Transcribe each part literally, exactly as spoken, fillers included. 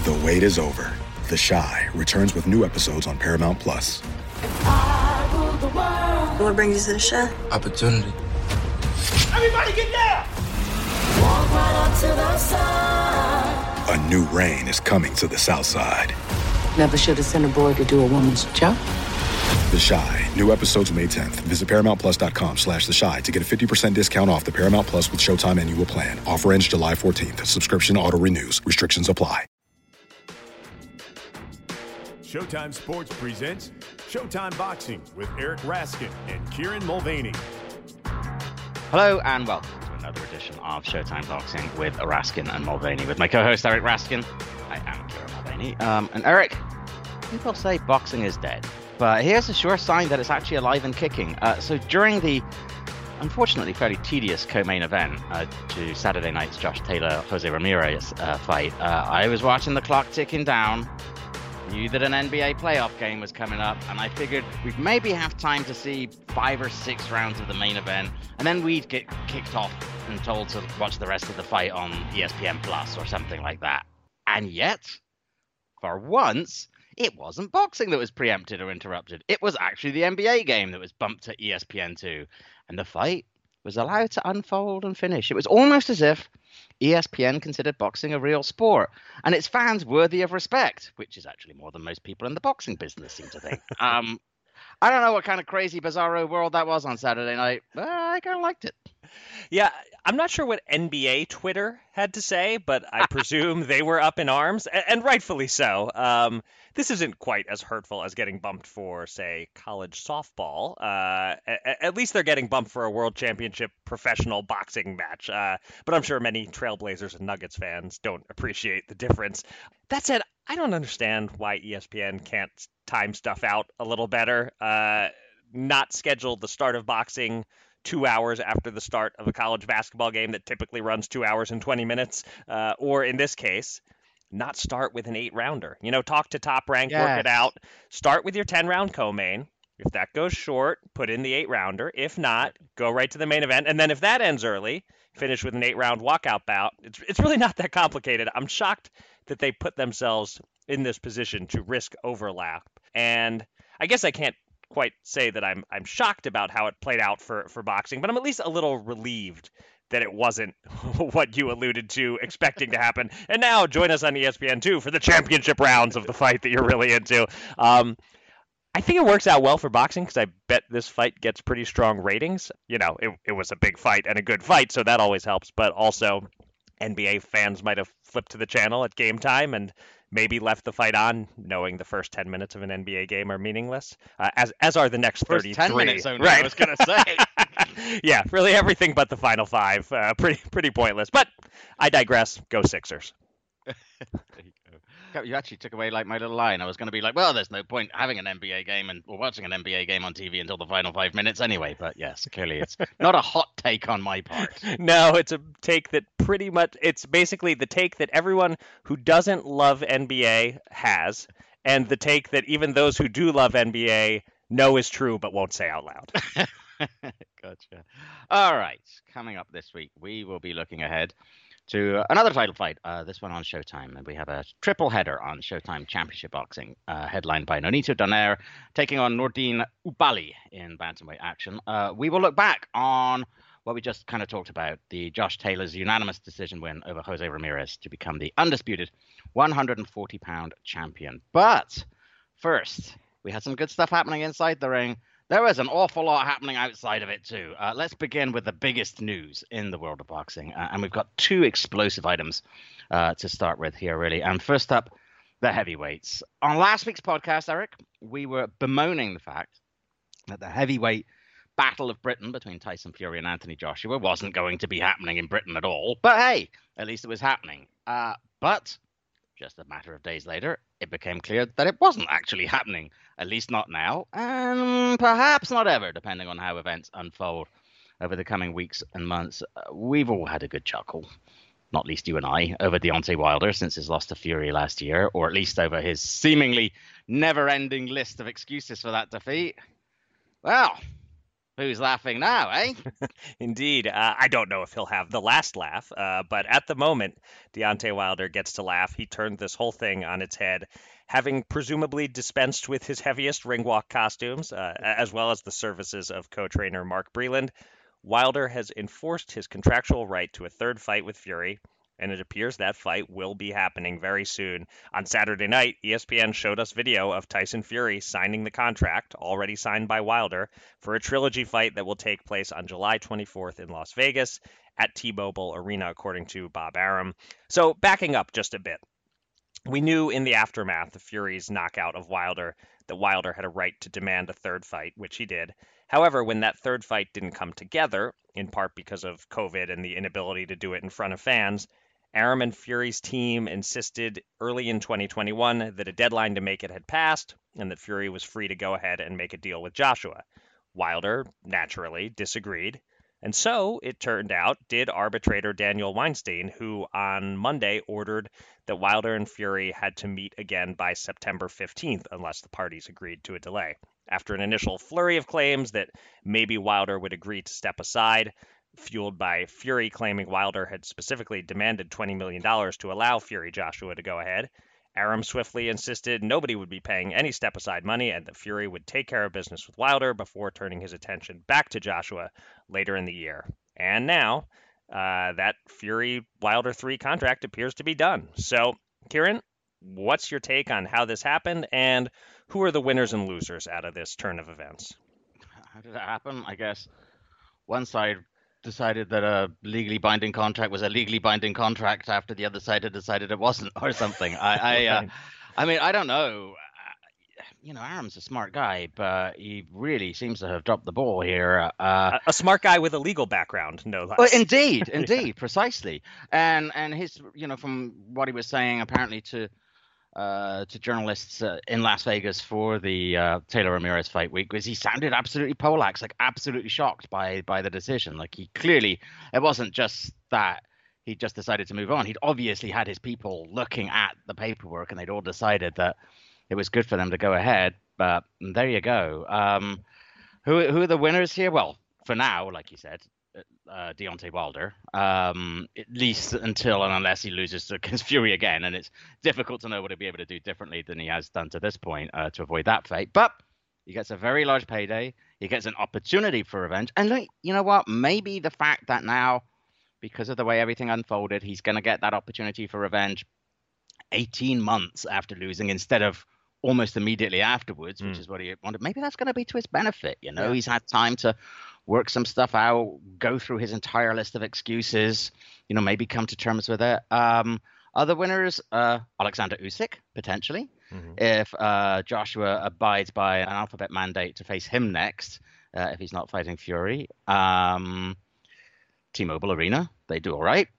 The wait is over. The Chi returns with new episodes on Paramount Plus. What brings you to the Chi? Opportunity. Everybody get down! Walk right up to the side. A new reign is coming to the South Side. Never should have sent a boy to do a woman's job. The Chi. New episodes May tenth. Visit ParamountPlus.com slash The Chi to get a fifty percent discount off the Paramount Plus with Showtime annual plan. Offer ends July fourteenth. Subscription auto-renews. Restrictions apply. Showtime Sports presents Showtime Boxing with Eric Raskin and Kieran Mulvaney. Hello and welcome to another edition of Showtime Boxing with Raskin and Mulvaney. With my co-host Eric Raskin, I am Kieran Mulvaney. Um, and Eric, people say boxing is dead, but here's a sure sign that it's actually alive and kicking. Uh, so during the unfortunately fairly tedious co-main event uh, to Saturday night's Josh Taylor-Jose Ramirez uh, fight, uh, I was watching the clock ticking down. Knew that an N B A playoff game was coming up, and I figured we'd maybe have time to see five or six rounds of the main event, and then we'd get kicked off and told to watch the rest of the fight on E S P N Plus or something like that. And yet, for once, it wasn't boxing that was preempted or interrupted. It was actually the N B A game that was bumped to E S P N two, and the fight was allowed to unfold and finish. It was almost as if E S P N considered boxing a real sport and its fans worthy of respect, which is actually more than most people in the boxing business seem to think. um, I don't know what kind of crazy, bizarro world that was on Saturday night, but I kind of liked it. Yeah, I'm not sure what N B A Twitter had to say, but I presume they were up in arms, and rightfully so. Um, this isn't quite as hurtful as getting bumped for, say, college softball. Uh, at least they're getting bumped for a world championship professional boxing match. Uh, but I'm sure many Trailblazers and Nuggets fans don't appreciate the difference. That said, I don't understand why E S P N can't time stuff out a little better. Uh, not schedule the start of boxing two hours after the start of a college basketball game that typically runs two hours and twenty minutes. Uh, or in this case, not start with an eight-rounder. You know, talk to Top Rank, yes. Work it out. Start with your ten-round co-main. If that goes short, put in the eight-rounder. If not, go right to the main event. And then if that ends early, finish with an eight-round walkout bout. It's, it's really not that complicated. I'm shocked that they put themselves in this position to risk overlap. And I guess I can't quite say that I'm I'm shocked about how it played out for, for boxing, but I'm at least a little relieved that it wasn't what you alluded to expecting to happen. And now join us on E S P N two for the championship rounds of the fight that you're really into. Um, I think it works out well for boxing because I bet this fight gets pretty strong ratings. You know, it, it was a big fight and a good fight, so that always helps. But also, N B A fans might have flipped to the channel at game time and maybe left the fight on, knowing the first ten minutes of an N B A game are meaningless, uh, as as are the next thirty-three. First ten minutes only, right. I was going to say. Yeah, really everything but the final five. Uh, pretty pretty pointless. But I digress. Go Sixers. There you go. You actually took away like my little line. I was going to be like, well, there's no point having an N B A game and or watching an N B A game on T V until the final five minutes anyway. But yes, clearly it's not a hot take on my part. No, it's a take that pretty much, it's basically the take that everyone who doesn't love N B A has, and the take that even those who do love N B A know is true but won't say out loud. Gotcha. All right. Coming up this week, we will be looking ahead to another title fight, uh, this one on Showtime. And we have a triple header on Showtime Championship Boxing, uh, headlined by Nonito Donaire taking on Nordine Oubaali in bantamweight action. Uh, we will look back on what we just kind of talked about, the Josh Taylor's unanimous decision win over Jose Ramirez to become the undisputed one hundred forty pound champion. But first, we had some good stuff happening inside the ring. There was an awful lot happening outside of it, too. Uh, let's begin with the biggest news in the world of boxing. Uh, and we've got two explosive items uh, to start with here, really. And first up, the heavyweights. On last week's podcast, Eric, we were bemoaning the fact that the heavyweight Battle of Britain between Tyson Fury and Anthony Joshua wasn't going to be happening in Britain at all. But hey, at least it was happening. Uh, but just a matter of days later, it became clear that it wasn't actually happening, at least not now, and perhaps not ever, depending on how events unfold over the coming weeks and months. Uh, we've all had a good chuckle, not least you and I, over Deontay Wilder since his loss to Fury last year, or at least over his seemingly never-ending list of excuses for that defeat. Well, Who's laughing now, eh? Indeed. Uh, I don't know if he'll have the last laugh, uh, but at the moment, Deontay Wilder gets to laugh. He turned this whole thing on its head, having presumably dispensed with his heaviest ring walk costumes, uh, as well as the services of co-trainer Mark Breland. Wilder has enforced his contractual right to a third fight with Fury, and it appears that fight will be happening very soon. On Saturday night, E S P N showed us video of Tyson Fury signing the contract, already signed by Wilder, for a trilogy fight that will take place on July twenty-fourth in Las Vegas at T-Mobile Arena, according to Bob Arum. So backing up just a bit, we knew in the aftermath of Fury's knockout of Wilder that Wilder had a right to demand a third fight, which he did. However, when that third fight didn't come together, in part because of COVID and the inability to do it in front of fans, Arum and Fury's team insisted early in twenty twenty-one that a deadline to make it had passed and that Fury was free to go ahead and make a deal with Joshua. Wilder, naturally, disagreed. And so, it turned out, did arbitrator Daniel Weinstein, who on Monday ordered that Wilder and Fury had to meet again by September fifteenth unless the parties agreed to a delay. After an initial flurry of claims that maybe Wilder would agree to step aside, fueled by Fury claiming Wilder had specifically demanded twenty million dollars to allow Fury Joshua to go ahead, Arum swiftly insisted nobody would be paying any step-aside money and that Fury would take care of business with Wilder before turning his attention back to Joshua later in the year. And now, uh, that Fury-Wilder three contract appears to be done. So, Kieran, what's your take on how this happened, and who are the winners and losers out of this turn of events? How did that happen? I guess one side decided that a legally binding contract was a legally binding contract after the other side had decided it wasn't, or something. I, I, uh, I mean, I don't know. You know, Arum's a smart guy, but he really seems to have dropped the ball here. Uh, a, a smart guy with a legal background, no less. Well, indeed, indeed, precisely. And and his, you know, from what he was saying, apparently to uh, to journalists uh, in Las Vegas for the uh, Taylor Ramirez fight week, was he sounded absolutely Polax, like absolutely shocked by by the decision. Like he clearly, it wasn't just that he just decided to move on. He'd obviously had his people looking at the paperwork, and they'd all decided that it was good for them to go ahead. But there you go. Um, who who are the winners here? Well, for now, like you said, uh, Deontay Wilder, um, at least until and unless he loses against Fury again. And it's difficult to know what he'll be able to do differently than he has done to this point uh, to avoid that fate. But he gets a very large payday. He gets an opportunity for revenge. And look, you know what? Maybe the fact that now, because of the way everything unfolded, he's going to get that opportunity for revenge eighteen months after losing instead of almost immediately afterwards, which mm. is what he wanted. Maybe that's going to be to his benefit. You know, yeah. He's had time to work some stuff out, go through his entire list of excuses, you know, maybe come to terms with it. Um, other winners, uh, Alexander Usyk, potentially, mm-hmm. if uh, Joshua abides by an alphabet mandate to face him next, uh, if he's not fighting Fury. Um, T-Mobile Arena, they do all right.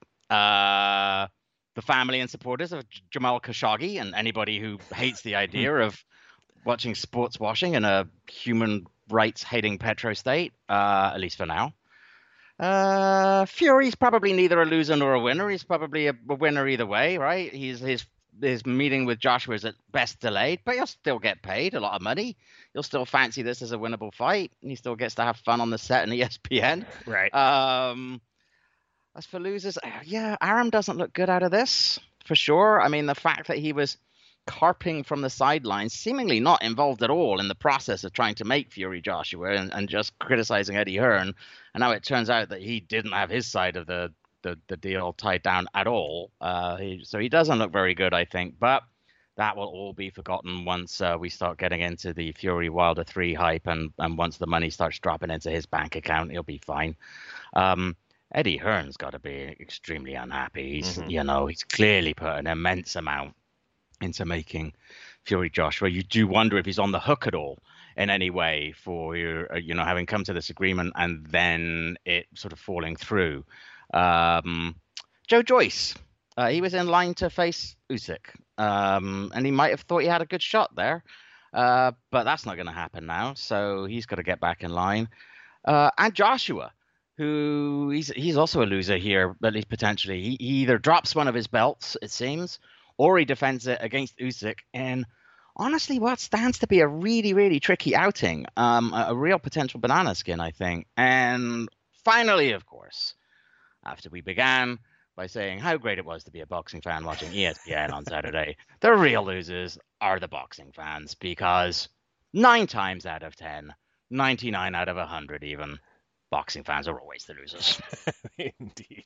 Uh, the family and supporters of Jamal Khashoggi and anybody who hates the idea of watching sports washing in a human rights hating petrostate, uh, at least for now. Uh, Fury's probably neither a loser nor a winner. He's probably a, a winner either way, right? He's his his meeting with Joshua is at best delayed, but he'll still get paid a lot of money. He'll still fancy this as a winnable fight. He still gets to have fun on the set in E S P N. Right. Um, As for losers, yeah, Arum doesn't look good out of this, for sure. I mean, the fact that he was carping from the sidelines, seemingly not involved at all in the process of trying to make Fury Joshua and, and just criticizing Eddie Hearn. And now it turns out that he didn't have his side of the, the, the deal tied down at all. Uh, he, so he doesn't look very good, I think. But that will all be forgotten once uh, we start getting into the Fury Wilder three hype. And, and once the money starts dropping into his bank account, he'll be fine. Um, Eddie Hearn's got to be extremely unhappy. He's, mm-hmm. you know, he's clearly put an immense amount into making Fury Joshua. You do wonder if he's on the hook at all in any way for, you know, having come to this agreement and then it sort of falling through. Um, Joe Joyce, uh, he was in line to face Usyk, um, and he might have thought he had a good shot there, uh, but that's not going to happen now. So he's got to get back in line. Uh, and Joshua, who he's he's also a loser here, at least potentially. He, he either drops one of his belts, it seems, or he defends it against Usyk in honestly what stands to be a really, really tricky outing, um, a, a real potential banana skin, I think. And finally, of course, after we began by saying how great it was to be a boxing fan watching E S P N on Saturday, the real losers are the boxing fans, because nine times out of ten, ninety-nine out of one hundred even, boxing fans are always the losers. Indeed.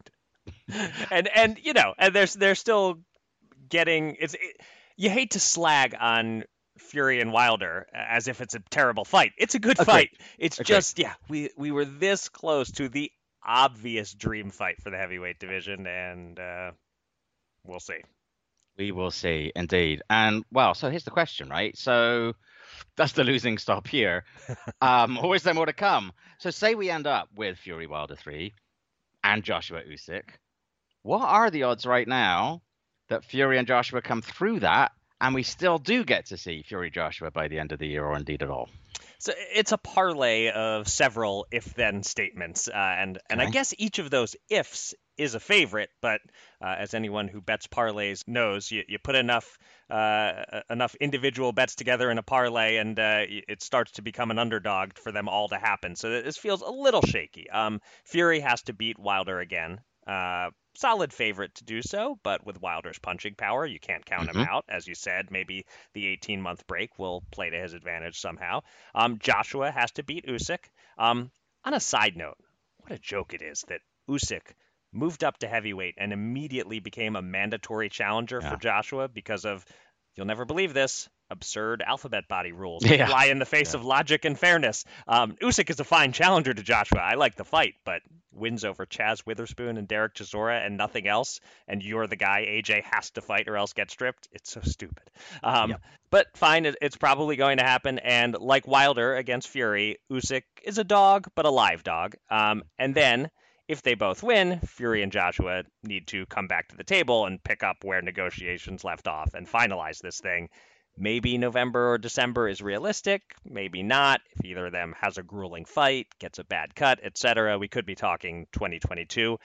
And, and you know, and they're, they're still getting... it's. It, you hate to slag on Fury and Wilder as if it's a terrible fight. It's a good Agreed. fight. It's Agreed. just, yeah, we, we were this close to the obvious dream fight for the heavyweight division, and uh, we'll see. We will see, indeed. And, well, so here's the question, right? So does the losing stop here? um, or is there more to come? So say we end up with Fury Wilder three and Joshua Usyk. What are the odds right now that Fury and Joshua come through that, and we still do get to see Fury Joshua by the end of the year, or indeed at all? So it's a parlay of several if-then statements, uh, and and Okay. I guess each of those ifs is a favorite. But uh, as anyone who bets parlays knows, you, you put enough uh, enough individual bets together in a parlay, and uh, it starts to become an underdog for them all to happen. So this feels a little shaky. Um, Fury has to beat Wilder again. Uh, solid favorite to do so, but with Wilder's punching power, you can't count Mm-hmm. him out. As you said, maybe the eighteen-month break will play to his advantage somehow. Um, Joshua has to beat Usyk. Um, on a side note, what a joke it is that Usyk moved up to heavyweight and immediately became a mandatory challenger Yeah. for Joshua because of, you'll never believe this, absurd alphabet body rules Yeah. that fly in the face Yeah. of logic and fairness. Um, Usyk is a fine challenger to Joshua. I like the fight, but wins over Chaz Witherspoon and Derek Chisora and nothing else, and you're the guy A J has to fight or else get stripped. It's so stupid. Um, Yep. But fine, it- it's probably going to happen. And like Wilder against Fury, Usyk is a dog, but a live dog. Um, and then if they both win, Fury and Joshua need to come back to the table and pick up where negotiations left off and finalize this thing. Maybe November or December is realistic, maybe not. If either of them has a grueling fight, gets a bad cut, et cetera, we could be talking twenty twenty-two.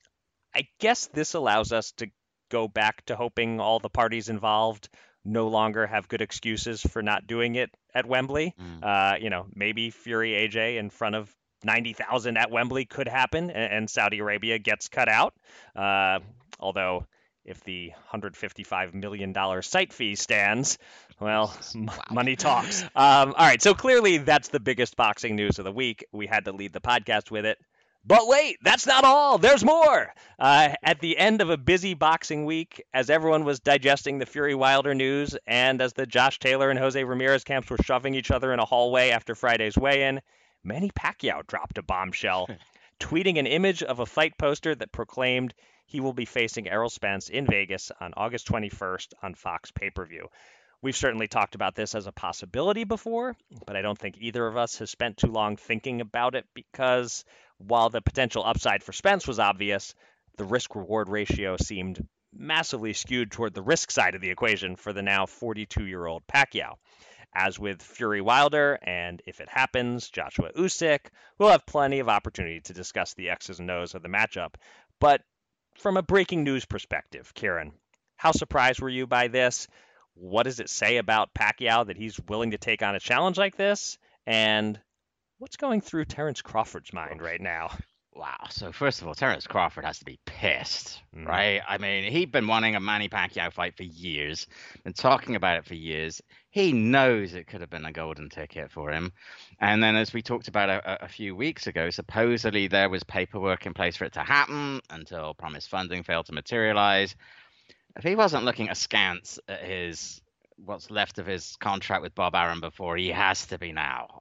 I guess this allows us to go back to hoping all the parties involved no longer have good excuses for not doing it at Wembley. Mm. Uh, you know, maybe Fury A J in front of ninety thousand at Wembley could happen, and, and Saudi Arabia gets cut out. Uh, although, if the one hundred fifty-five million dollars site fee stands, well, m- money talks. Um, all right, so clearly that's the biggest boxing news of the week. We had to lead the podcast with it. But wait, that's not all. There's more. Uh, at the end of a busy boxing week, as everyone was digesting the Fury Wilder news, and as the Josh Taylor and Jose Ramirez camps were shoving each other in a hallway after Friday's weigh-in, Manny Pacquiao dropped a bombshell, tweeting an image of a fight poster that proclaimed he will be facing Errol Spence in Vegas on August twenty-first on Fox pay-per-view. We've certainly talked about this as a possibility before, but I don't think either of us has spent too long thinking about it because while the potential upside for Spence was obvious, the risk-reward ratio seemed massively skewed toward the risk side of the equation for the now forty-two-year-old Pacquiao. As with Fury Wilder, and if it happens, Joshua Usyk, we'll have plenty of opportunity to discuss the X's and O's of the matchup. But from a breaking news perspective, Kieran, how surprised were you by this? What does it say about Pacquiao that he's willing to take on a challenge like this? And what's going through Terence Crawford's mind right now? Wow. So first of all, Terence Crawford has to be pissed, Mm. right? I mean, he'd been wanting a Manny Pacquiao fight for years, been talking about it for years. He knows it could have been a golden ticket for him. And then as we talked about a, a few weeks ago, supposedly there was paperwork in place for it to happen until promised funding failed to materialize. If he wasn't looking askance at his what's left of his contract with Bob Arum before, he has to be now.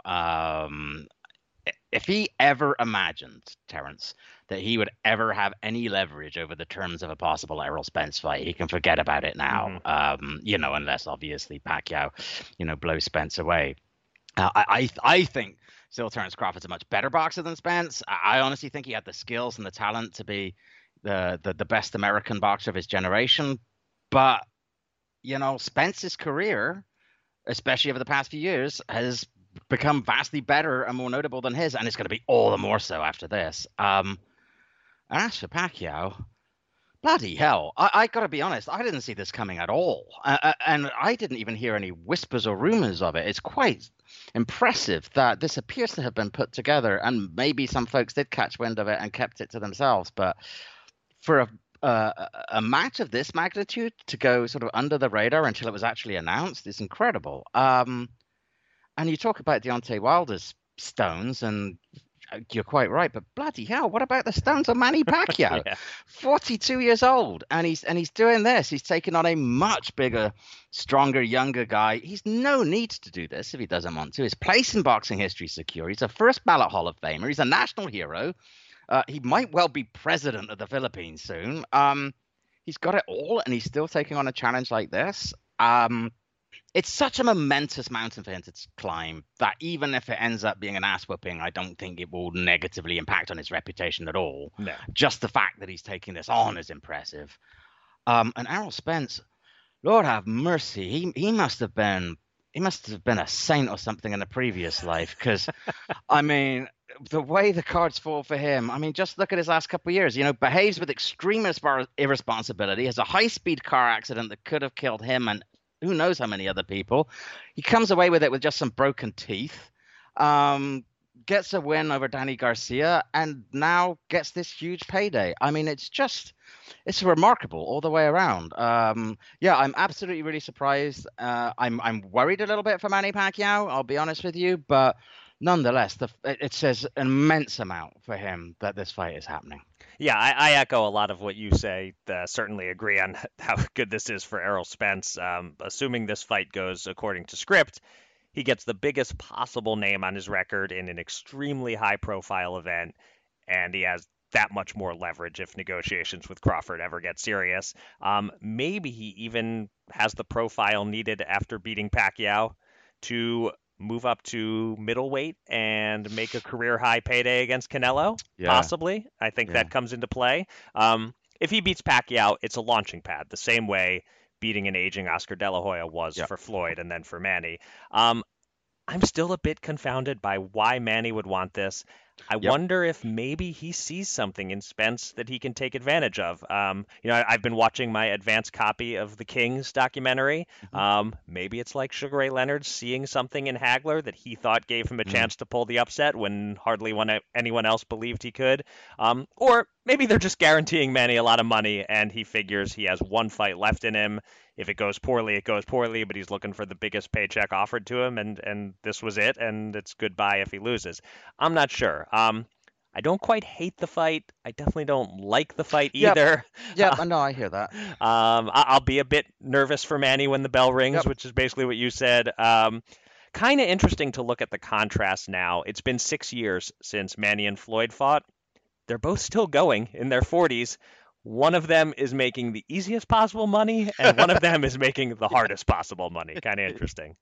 Um, if he ever imagined, Terence, that he would ever have any leverage over the terms of a possible Errol Spence fight, he can forget about it now. Mm-hmm. Um, you know, unless obviously Pacquiao, you know, blows Spence away. Uh, I, I I think still Terence Crawford's a much better boxer than Spence. I, I honestly think he had the skills and the talent to be the, the the best American boxer of his generation. But, you know, Spence's career, especially over the past few years, has become vastly better and more notable than his, and it's going to be all the more so after this. Um, and as for Pacquiao, Bloody hell. I, I got to be honest, I didn't see this coming at all. Uh, and I didn't even hear any whispers or rumors of it. It's quite impressive that this appears to have been put together, and maybe some folks did catch wind of it and kept it to themselves. But for a, uh, a match of this magnitude to go sort of under the radar until it was actually announced is incredible. Um, and you talk about Deontay Wilder's stones, and you're quite right, but bloody hell, what about the stones of Manny Pacquiao? yeah. forty-two years old, and he's and he's doing this. He's taking on a much bigger, stronger, younger guy. He's no need to do this if he doesn't want to. His place in boxing history is secure. He's a first ballot Hall of Famer. He's a national hero. Uh, he might well be president of the Philippines soon. Um, he's got it all, and he's still taking on a challenge like this. Um, It's such a momentous mountain for him to climb that even if it ends up being an ass whooping, I don't think it will negatively impact on his reputation at all. No. Just the fact that he's taking this on is impressive. Um, and Errol Spence, Lord have mercy, he he must have been he must have been a saint or something in a previous life, because I mean, the way the cards fall for him, I mean, just look at his last couple of years. You know, behaves with extreme irresponsibility, has a high-speed car accident that could have killed him and who knows how many other people. He comes away with it with just some broken teeth, um, gets a win over Danny Garcia, and now gets this huge payday. I mean, it's just, it's remarkable all the way around. Um, yeah, I'm absolutely really surprised. Uh, I'm I'm worried a little bit for Manny Pacquiao, I'll be honest with you, but nonetheless, the, it, it says an immense amount for him that this fight is happening. Yeah, I, I echo a lot of what you say. Uh, certainly agree on how good this is for Errol Spence. Um, assuming this fight goes according to script, he gets the biggest possible name on his record in an extremely high-profile event, and he has that much more leverage if negotiations with Crawford ever get serious. Um, maybe he even has the profile needed after beating Pacquiao to move up to middleweight and make a career high payday against Canelo, yeah. possibly. I think yeah. that comes into play. Um, if he beats Pacquiao, it's a launching pad, the same way beating an aging Oscar De La Hoya was yeah. for Floyd and then for Manny. Um, I'm still a bit confounded by why Manny would want this. I yep. wonder if maybe he sees something in Spence that he can take advantage of. Um, you know, I, I've been watching my advanced copy of the Kings documentary. Mm-hmm. Um, maybe it's like Sugar Ray Leonard seeing something in Hagler that he thought gave him a mm-hmm. chance to pull the upset when hardly one, anyone else believed he could. Um, or maybe they're just guaranteeing Manny a lot of money and he figures he has one fight left in him. If it goes poorly, it goes poorly, but he's looking for the biggest paycheck offered to him, and, and this was it, and it's goodbye if he loses. I'm not sure. Um, I don't quite hate the fight. I definitely don't like the fight either. Yeah, uh, no, I hear that. Um, I- I'll be a bit nervous for Manny when the bell rings, yep. which is basically what you said. Um, kind of interesting to look at the contrast now. It's been six years since Manny and Floyd fought. They're both still going in their forties. One of them is making the easiest possible money, and one of them is making the hardest possible money. Kind of interesting.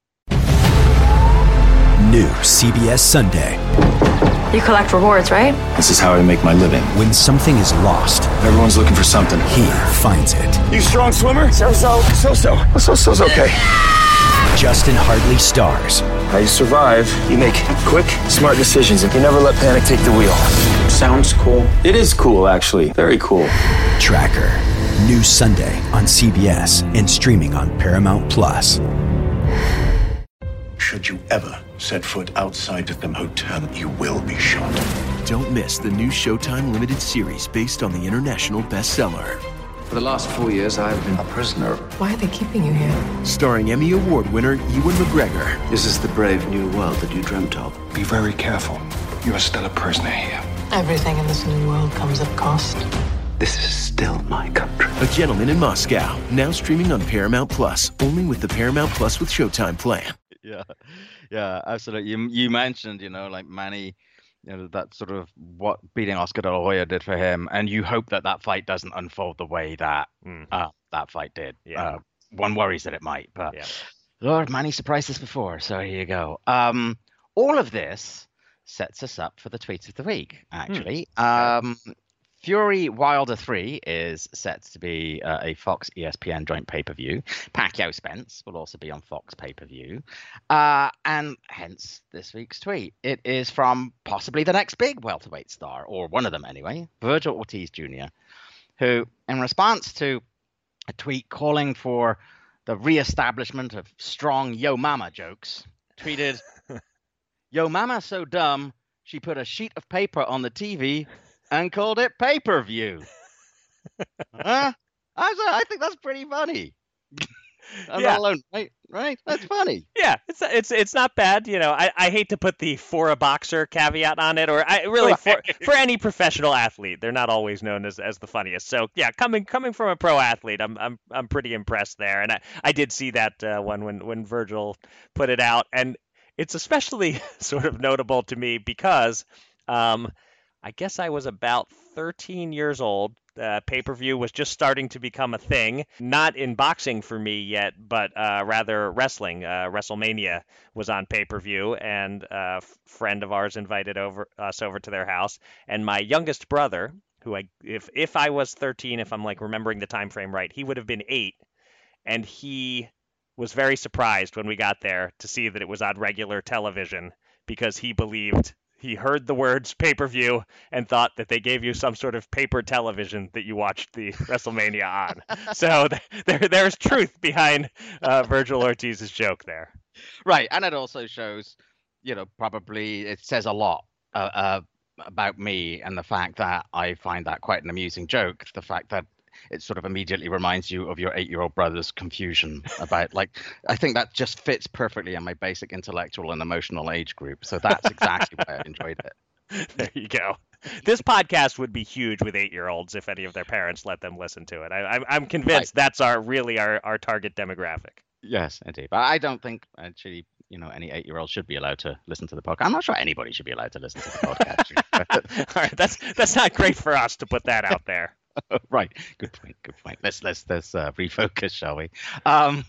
New C B S Sunday. You collect rewards, right? This is how I make my living. When something is lost, everyone's looking for something. He finds it. You strong swimmer? So-so. So-so. So-so's okay. Justin Hartley stars. How you survive, you make quick, smart decisions, and you never let panic take the wheel. Sounds cool. It is cool, actually. Very cool. Tracker. New Sunday on C B S and streaming on Paramount Plus. Should you ever set foot outside of the hotel, you will be shot. Don't miss the new Showtime limited series based on the international bestseller. For the last four years, I've been a prisoner. Why are they keeping you here? Starring Emmy Award winner Ewan McGregor. This is the brave new world that you dreamt of. Be very careful. You are still a prisoner here. Everything in this new world comes at cost. This is still my country. A Gentleman in Moscow. Now streaming on Paramount Plus. Only with the Paramount Plus with Showtime plan. Yeah, yeah, absolutely. You, you mentioned, you know, like Manny, you know, that sort of what beating Oscar De La Hoya did for him, and you hope that that fight doesn't unfold the way that mm. uh, that fight did. Yeah. Uh, one worries that it might, but yeah. Lord, Manny surprised us before, so here you go. Um, all of this sets us up for the tweet of the week, actually. Mm. Um, Fury Wilder three is set to be uh, a Fox E S P N joint pay-per-view. Pacquiao Spence will also be on Fox pay-per-view. Uh, and hence this week's tweet. It is from possibly the next big welterweight star, or one of them anyway, Virgil Ortiz Junior, who, in response to a tweet calling for the re-establishment of strong Yo Mama jokes, tweeted, "Yo Mama so dumb, she put a sheet of paper on the T V and called it pay-per-view." Huh? I, was, I think that's pretty funny. I'm Yeah. not alone, right? Right? That's funny. Yeah, it's it's it's not bad. You know, I, I hate to put the for a boxer caveat on it, or I really for for any professional athlete, they're not always known as, as the funniest. So yeah, coming coming from a pro athlete, I'm I'm I'm pretty impressed there. And I, I did see that uh, one when when Virgil put it out, and it's especially sort of notable to me because um, I guess I was about thirteen years old. Uh, pay-per-view was just starting to become a thing, not in boxing for me yet, but uh, rather wrestling. Uh, WrestleMania was on pay-per-view, and a friend of ours invited over us over to their house. And my youngest brother, who I, if if I was thirteen, if I'm like remembering the time frame right, he would have been eight, and he was very surprised when we got there to see that it was on regular television because he believed. He heard the words pay-per-view and thought that they gave you some sort of paper television that you watched the WrestleMania on. So th- there, there's truth behind uh, Virgil Ortiz's joke there. Right, and it also shows, you know, probably it says a lot uh, uh, about me and the fact that I find that quite an amusing joke. The fact that it sort of immediately reminds you of your eight-year-old brother's confusion about, like, I think that just fits perfectly in my basic intellectual and emotional age group. So that's exactly why I enjoyed it. There you go. This podcast would be huge with eight-year-olds if any of their parents let them listen to it. I, I'm, I'm convinced right. that's our really our, our target demographic. Yes, indeed. But I don't think actually, you know, any eight-year-old should be allowed to listen to the podcast. I'm not sure anybody should be allowed to listen to the podcast. All right, that's that's not great for us to put that out there. Right. Good point. Good point. Let's let's let's uh, refocus, shall we? Um,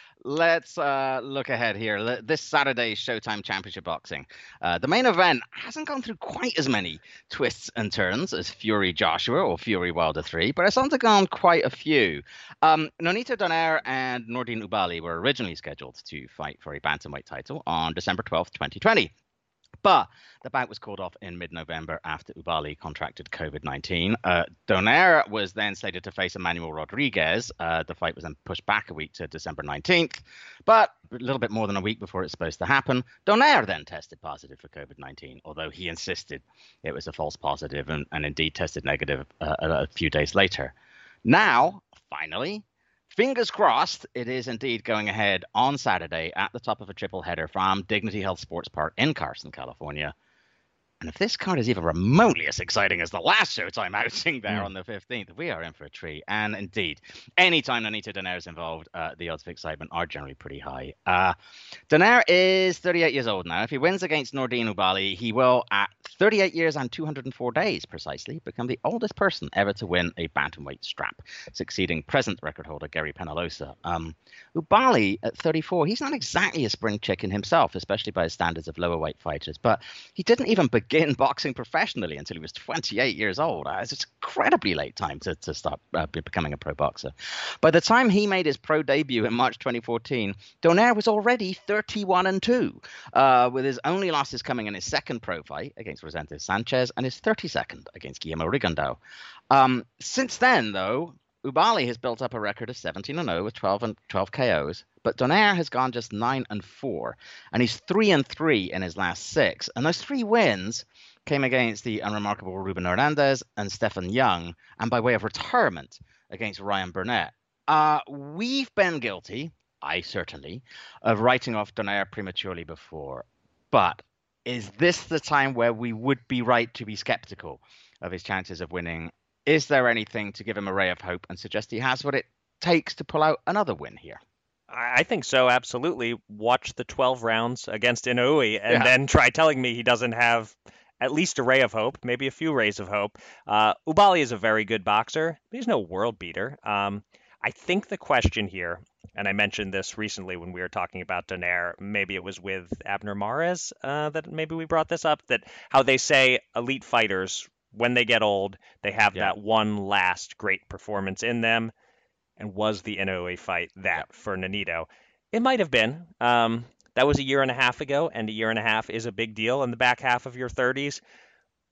let's uh, look ahead here. This Saturday's Showtime Championship Boxing. Uh, the main event hasn't gone through quite as many twists and turns as Fury Joshua or Fury Wilder three, but it's undergone quite a few. Um, Nonito Donaire and Nordine Oubaali were originally scheduled to fight for a bantamweight title on December twelfth, twenty twenty. But the bout was called off in mid-November after Oubaali contracted COVID nineteen. Uh, Donaire was then slated to face Emmanuel Rodriguez. Uh, the fight was then pushed back a week to December nineteenth. But a little bit more than a week before it's supposed to happen, Donaire then tested positive for COVID nineteen, although he insisted it was a false positive and, and indeed tested negative uh, a, a few days later. Now, finally, fingers crossed, it is indeed going ahead on Saturday at the top of a triple header from Dignity Health Sports Park in Carson, California. And if this card is even remotely as exciting as the last Showtime outing there mm. on the fifteenth, we are in for a treat. And indeed, anytime Nonito Donaire is involved, uh, the odds of excitement are generally pretty high. Uh, Donaire is thirty-eight years old now. If he wins against Nordine Oubaali, he will, at thirty-eight years and two hundred four days precisely, become the oldest person ever to win a bantamweight strap, succeeding present record holder Gary Penalosa. Um, Oubaali, at thirty-four, he's not exactly a spring chicken himself, especially by the standards of lower weight fighters, but he didn't even begin boxing professionally until he was twenty-eight years old. Uh, it's an incredibly late time to, to start uh, becoming a pro boxer. By the time he made his pro debut in March twenty fourteen, Donaire was already thirty-one and two, uh, with his only losses coming in his second pro fight against Rosente Sanchez and his thirty-second against Guillermo Rigondeaux. Um, since then, though, Oubaali has built up a record of seventeen and oh with twelve and twelve K Os, but Donaire has gone just nine and four, and he's three and three in his last six. And those three wins came against the unremarkable Ruben Hernandez and Stephen Young, and by way of retirement against Ryan Burnett. Uh, we've been guilty, I certainly, of writing off Donaire prematurely before, but is this the time where we would be right to be skeptical of his chances of winning? Is there anything to give him a ray of hope and suggest he has what it takes to pull out another win here? I think so, absolutely. Watch the twelve rounds against Inoue and Yeah. then try telling me he doesn't have at least a ray of hope, maybe a few rays of hope. Uh, Oubaali is a very good boxer, but he's no world beater. Um, I think the question here, and I mentioned this recently when we were talking about Donaire, maybe it was with Abner Mares uh, that maybe we brought this up, that how they say elite fighters, when they get old, they have Yeah. that one last great performance in them. And was the Inoue fight that for Nonito? It might have been. Um, that was a year and a half ago, and a year and a half is a big deal in the back half of your thirties.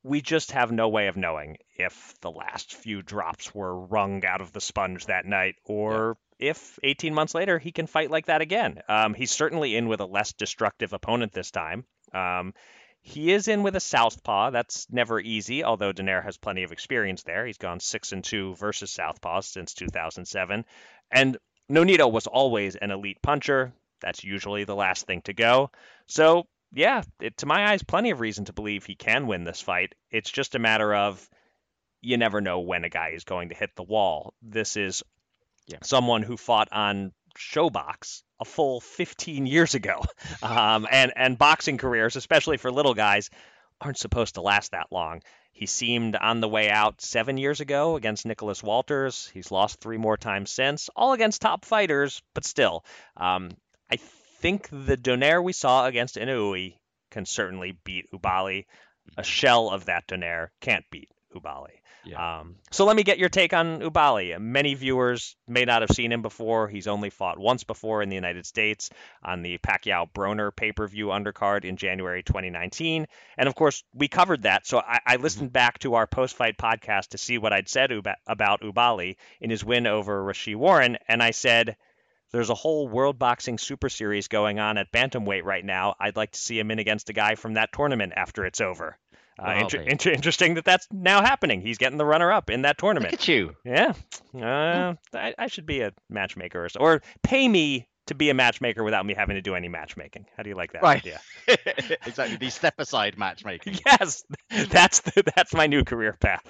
we just have no way of knowing if the last few drops were wrung out of the sponge that night, or yeah. if eighteen months later he can fight like that again. Um, he's certainly in with a less destructive opponent this time. Um, he is in with a southpaw. That's never easy, although Donaire has plenty of experience there. He's gone six and two versus southpaws since two thousand seven. And Nonito was always an elite puncher. That's usually the last thing to go. So, yeah, it, to my eyes, plenty of reason to believe he can win this fight. It's just a matter of you never know when a guy is going to hit the wall. This is yeah. someone who fought on ShoBox a full fifteen years ago. Um, and, and boxing careers, especially for little guys, aren't supposed to last that long. He seemed on the way out seven years ago against Nicholas Walters. He's lost three more times since, all against top fighters, but still. Um, I think the Donaire we saw against Inoue can certainly beat Oubaali. A shell of that Donaire can't beat Oubaali. Yeah. Um, so let me get your take on Oubaali. Many viewers may not have seen him before. He's only fought once before in the United States on the Pacquiao-Broner pay-per-view undercard in January twenty nineteen. And of course, we covered that. So I, I listened mm-hmm. back to our post-fight podcast to see what I'd said Uba- about Oubaali in his win over Rashee Warren. And I said, there's a whole World Boxing Super Series going on at bantamweight right now. I'd like to see him in against a guy from that tournament after it's over. Uh, inter- inter- interesting that that's now happening. He's getting the runner-up in that tournament. Look at you. Yeah. Uh, I, I should be a matchmaker. Or, or pay me to be a matchmaker without me having to do any matchmaking. How do you like that right. idea? Exactly. The step-aside matchmaking. Yes. That's the, that's my new career path.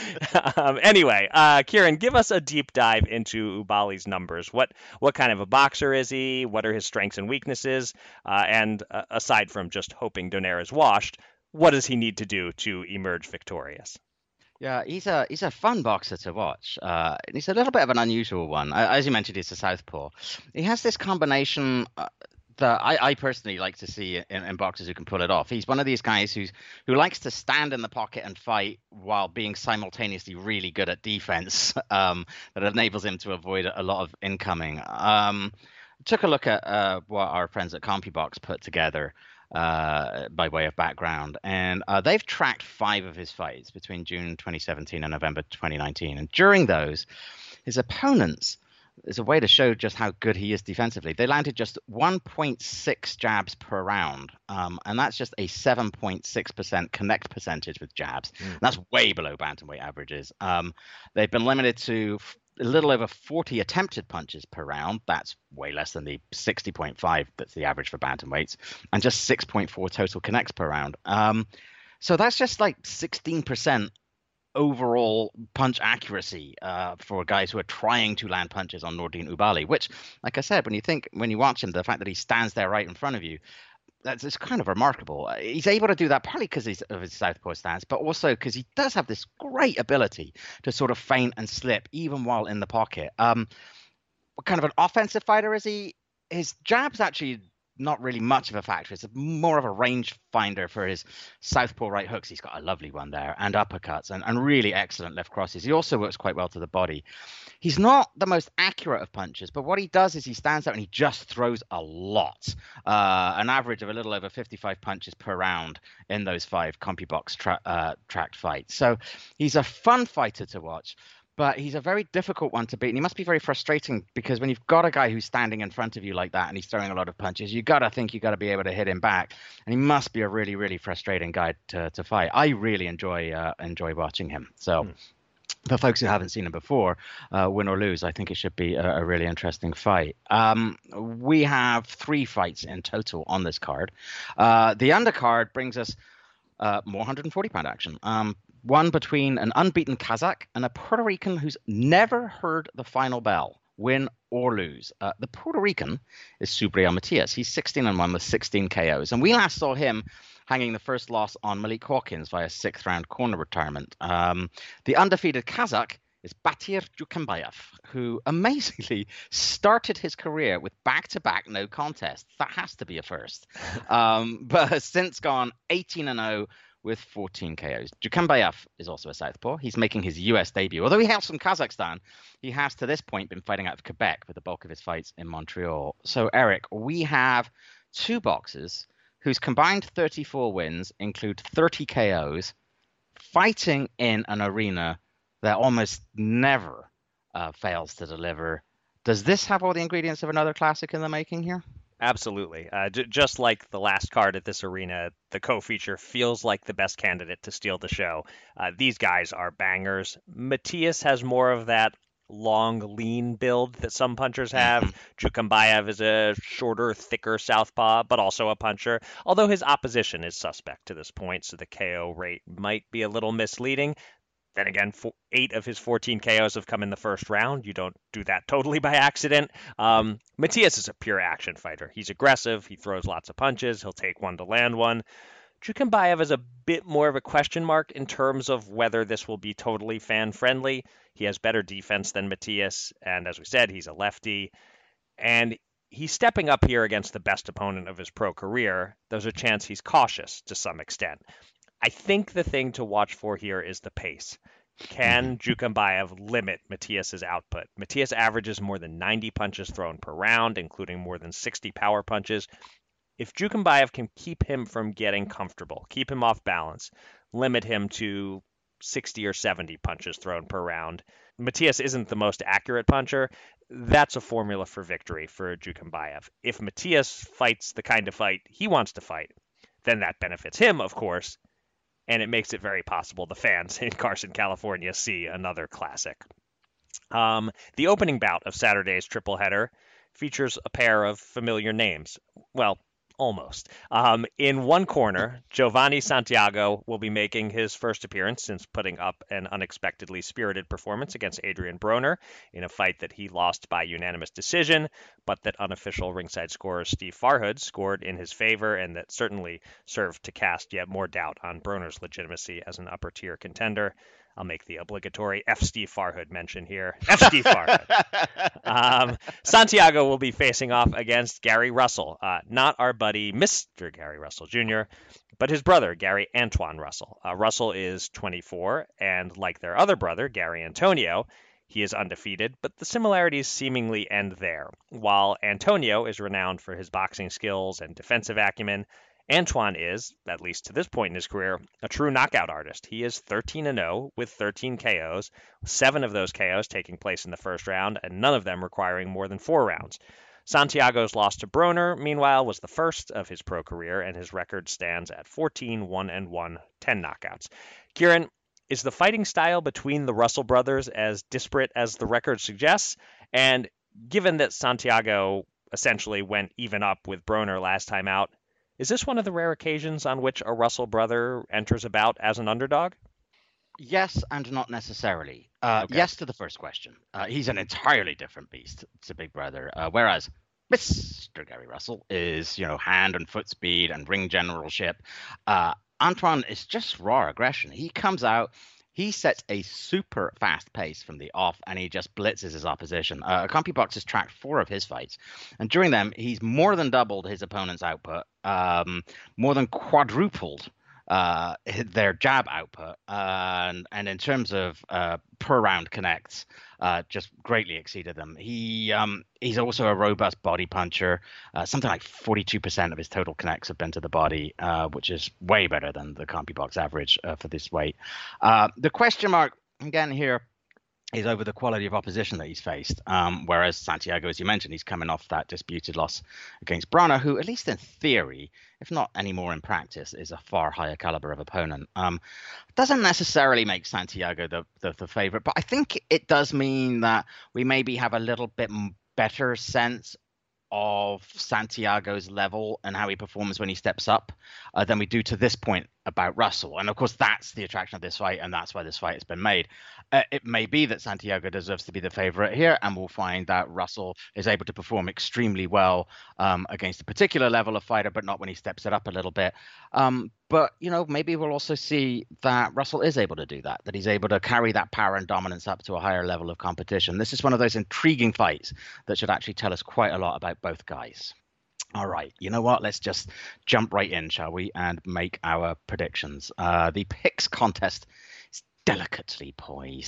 um, anyway, uh, Kieran, give us a deep dive into Oubaali's numbers. What what kind of a boxer is he? What are his strengths and weaknesses? Uh, and uh, aside from just hoping Donaire is washed, what does he need to do to emerge victorious? Yeah, he's a he's a fun boxer to watch. Uh, he's a little bit of an unusual one. As you mentioned, he's a southpaw. He has this combination uh, that I, I personally like to see in, in boxers who can pull it off. He's one of these guys who's who likes to stand in the pocket and fight while being simultaneously really good at defense. Um, that enables him to avoid a lot of incoming. Um, took a look at uh, what our friends at CompuBox put together. Uh, by way of background, and uh, they've tracked five of his fights between June twenty seventeen and November twenty nineteen, and during those, his opponents, is a way to show just how good he is defensively. They landed just one point six jabs per round, um, and that's just a seven point six percent connect percentage with jabs. Mm. That's way below bantamweight averages. Um, they've been limited to f- a little over forty attempted punches per round. That's way less than the sixty point five that's the average for bantamweights, and just six point four total connects per round. Um, so that's just like sixteen percent overall punch accuracy uh, for guys who are trying to land punches on Nordine Oubaali, which, like I said, when you think, when you watch him, the fact that he stands there right in front of you, that's it's kind of remarkable. He's able to do that partly because of his southpaw stance, but also because he does have this great ability to sort of feint and slip even while in the pocket. Um, what kind of an offensive fighter is he? His jab's actually not really much of a factor. It's more of a range finder for his southpaw right hooks. He's got a lovely one there, and uppercuts, and, and really excellent left crosses. He also works quite well to the body. He's not the most accurate of punches, but what he does is he stands out and he just throws a lot. Uh, an average of a little over fifty-five punches per round in those five CompuBox tra- uh, tracked fights. So he's a fun fighter to watch, but he's a very difficult one to beat. And he must be very frustrating because when you've got a guy who's standing in front of you like that and he's throwing a lot of punches, you got to think you got to be able to hit him back. And he must be a really, really frustrating guy to, to fight. I really enjoy uh, enjoy watching him. So hmm. for folks who haven't seen him before, uh, win or lose, I think it should be a, a really interesting fight. Um, we have three fights in total on this card. Uh, the undercard brings us uh, more one hundred forty pound action. Um, One between an unbeaten Kazakh and a Puerto Rican who's never heard the final bell, win or lose. Uh, the Puerto Rican is Subriel Matias. He's sixteen and one with sixteen K Os. And we last saw him hanging the first loss on Malik Hawkins via sixth round corner retirement. Um, the undefeated Kazakh is Batir Jukembayev, who amazingly started his career with back-to-back no contests. That has to be a first. Um, but has since gone eighteen and oh with fourteen K Os. Jukembayev is also a southpaw. He's making his U S debut. Although he hails from Kazakhstan, he has to this point been fighting out of Quebec with the bulk of his fights in Montreal. So, Eric, we have two boxers whose combined thirty-four wins include thirty K Os fighting in an arena that almost never uh, fails to deliver. Does this have all the ingredients of another classic in the making here? Absolutely. Uh, j- just like the last card at this arena, the co-feature feels like the best candidate to steal the show. Uh, these guys are bangers. Matias has more of that long, lean build that some punchers have. Mm-hmm. Jukembayev is a shorter, thicker southpaw, but also a puncher, although his opposition is suspect to this point, so the K O rate might be a little misleading. Then again, four, eight of his fourteen K Os have come in the first round. You don't do that totally by accident. Um, Matias is a pure action fighter. He's aggressive. He throws lots of punches. He'll take one to land one. Jukembayev is a bit more of a question mark in terms of whether this will be totally fan-friendly. He has better defense than Matias, and as we said, he's a lefty. And he's stepping up here against the best opponent of his pro career. There's a chance he's cautious to some extent. I think the thing to watch for here is the pace. Can Jukembayev limit Matias's output? Matias averages more than ninety punches thrown per round, including more than sixty power punches. If Jukembayev can keep him from getting comfortable, keep him off balance, limit him to sixty or seventy punches thrown per round, Matias isn't the most accurate puncher. That's a formula for victory for Jukembayev. If Matias fights the kind of fight he wants to fight, then that benefits him, of course, and it makes it very possible the fans in Carson, California see another classic. Um, the opening bout of Saturday's triple header features a pair of familiar names. Well, almost. Um, in one corner, Giovanni Santiago will be making his first appearance since putting up an unexpectedly spirited performance against Adrian Broner in a fight that he lost by unanimous decision, but that unofficial ringside scorer Steve Farhood scored in his favor, and that certainly served to cast yet more doubt on Broner's legitimacy as an upper-tier contender. I'll make the obligatory F. Steve Farhood mention here. F. Steve Farhood. Um, Santiago will be facing off against Gary Russell, uh, not our buddy Mister Gary Russell Junior, but his brother, Gary Antoine Russell. Uh, Russell is twenty-four, and like their other brother, Gary Antonio, he is undefeated, but the similarities seemingly end there. While Antonio is renowned for his boxing skills and defensive acumen, Antoine is, at least to this point in his career, a true knockout artist. He is thirteen and oh with thirteen K Os, seven of those K Os taking place in the first round, and none of them requiring more than four rounds. Santiago's loss to Broner, meanwhile, was the first of his pro career, and his record stands at fourteen, one and one, ten knockouts. Kieran, is the fighting style between the Russell brothers as disparate as the record suggests? And given that Santiago essentially went even up with Broner last time out, is this one of the rare occasions on which a Russell brother enters a bout as an underdog? Yes, and not necessarily. Uh, okay. Yes to the first question. Uh, he's an entirely different beast to Big Brother, uh, whereas Mister Gary Russell is, you know, hand and foot speed and ring generalship. Uh, Antoine is just raw aggression. He comes out, he sets a super fast pace from the off, and he just blitzes his opposition. Uh, CompuBox has tracked four of his fights, and during them, he's more than doubled his opponent's output, um, more than quadrupled uh, their jab output, uh, and, and in terms of uh, per round connects, uh, just greatly exceeded them. He um, he's also a robust body puncher. Uh, something like forty-two percent of his total connects have been to the body, uh, which is way better than the CompuBox average uh, for this weight. Uh, the question mark again here is over the quality of opposition that he's faced. Um, whereas Santiago, as you mentioned, he's coming off that disputed loss against Broner, who, at least in theory, if not any more in practice, is a far higher caliber of opponent. Um, doesn't necessarily make Santiago the, the, the favorite, but I think it does mean that we maybe have a little bit better sense of Santiago's level and how he performs when he steps up uh, than we do to this point about Russell. And of course, that's the attraction of this fight, and that's why this fight has been made. Uh, it may be that Santiago deserves to be the favorite here, and we'll find that Russell is able to perform extremely well um, against a particular level of fighter, but not when he steps it up a little bit. Um, but, you know, maybe we'll also see that Russell is able to do that, that he's able to carry that power and dominance up to a higher level of competition. This is one of those intriguing fights that should actually tell us quite a lot about both guys. All right, you know what? Let's just jump right in, shall we, and make our predictions. Uh, the picks contest is delicately poised.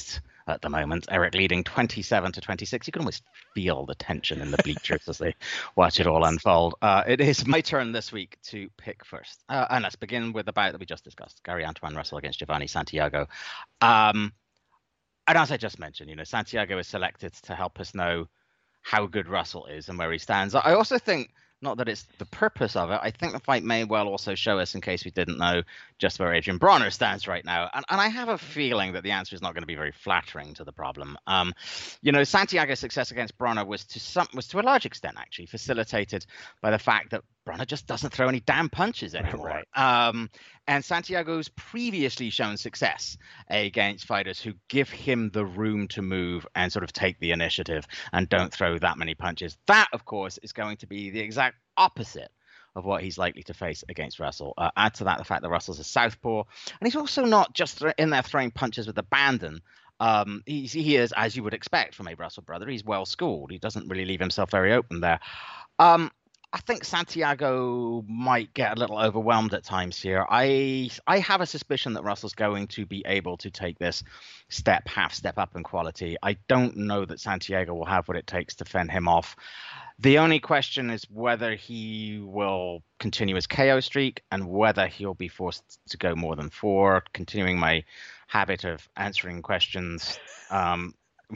at the moment. Eric leading twenty-seven to twenty-six. You can almost feel the tension in the bleachers as they watch it all unfold. Uh, it is my turn this week to pick first. Uh, and let's begin with the bout that we just discussed. Gary-Antoine Russell against Giovanni Santiago. Um, and as I just mentioned, you know, Santiago is selected to help us know how good Russell is and where he stands. I also think, not that it's the purpose of it, I think the fight may well also show us, in case we didn't know, just where Adrian Bronner stands right now. And, and I have a feeling that the answer is not going to be very flattering to the problem. Um, you know, Santiago's success against Bronner was to some was to a large extent actually facilitated by the fact that Bronner just doesn't throw any damn punches anymore. Right. Um, and Santiago's previously shown success against fighters who give him the room to move and sort of take the initiative and don't throw that many punches. That, of course, is going to be the exact opposite of what he's likely to face against Russell. Uh, add to that the fact that Russell's a southpaw, and he's also not just th- in there throwing punches with abandon. Um, he, he is, as you would expect from a Russell brother, he's well schooled. He doesn't really leave himself very open there. Um, I think Santiago might get a little overwhelmed at times here. I I have a suspicion that Russell's going to be able to take this step, half step up in quality. I don't know that Santiago will have what it takes to fend him off. The only question is whether he will continue his K O streak and whether he'll be forced to go more than four, continuing my habit of answering questions um,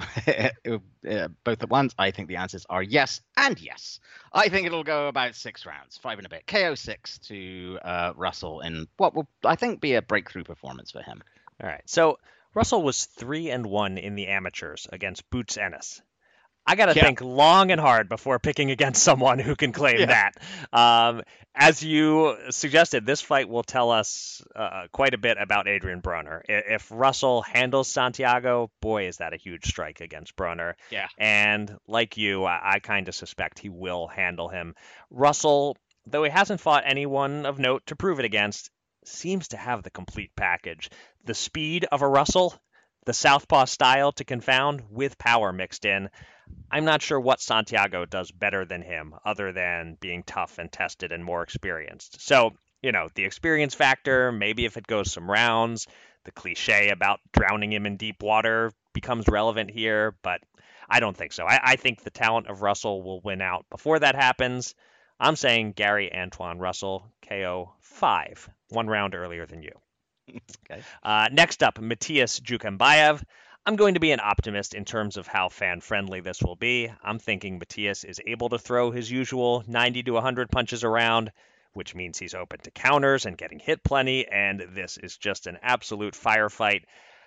both at once. I think the answers are yes and yes. I think it'll go about six rounds, five and a bit. K O six to uh, Russell in what will, I think, be a breakthrough performance for him. All right. So Russell was three and one in the amateurs against Boots Ennis. I got to yeah. think long and hard before picking against someone who can claim yeah. that. Um, as you suggested, this fight will tell us uh, quite a bit about Adrian Bronner. If Russell handles Santiago, boy, is that a huge strike against Bronner. Yeah. And like you, I, I kind of suspect he will handle him. Russell, though he hasn't fought anyone of note to prove it against, seems to have the complete package. The speed of a Russell, the southpaw style to confound with power mixed in. I'm not sure what Santiago does better than him, other than being tough and tested and more experienced. So, you know, the experience factor, maybe if it goes some rounds, the cliche about drowning him in deep water becomes relevant here, but I don't think so. I, I think the talent of Russell will win out before that happens. I'm saying Gary-Antoine Russell, K O five, one round earlier than you. Okay. Uh, next up, Matias Djukembaev. I'm going to be an optimist in terms of how fan-friendly this will be. I'm thinking Matias is able to throw his usual ninety to one hundred punches around, which means he's open to counters and getting hit plenty, and this is just an absolute firefight.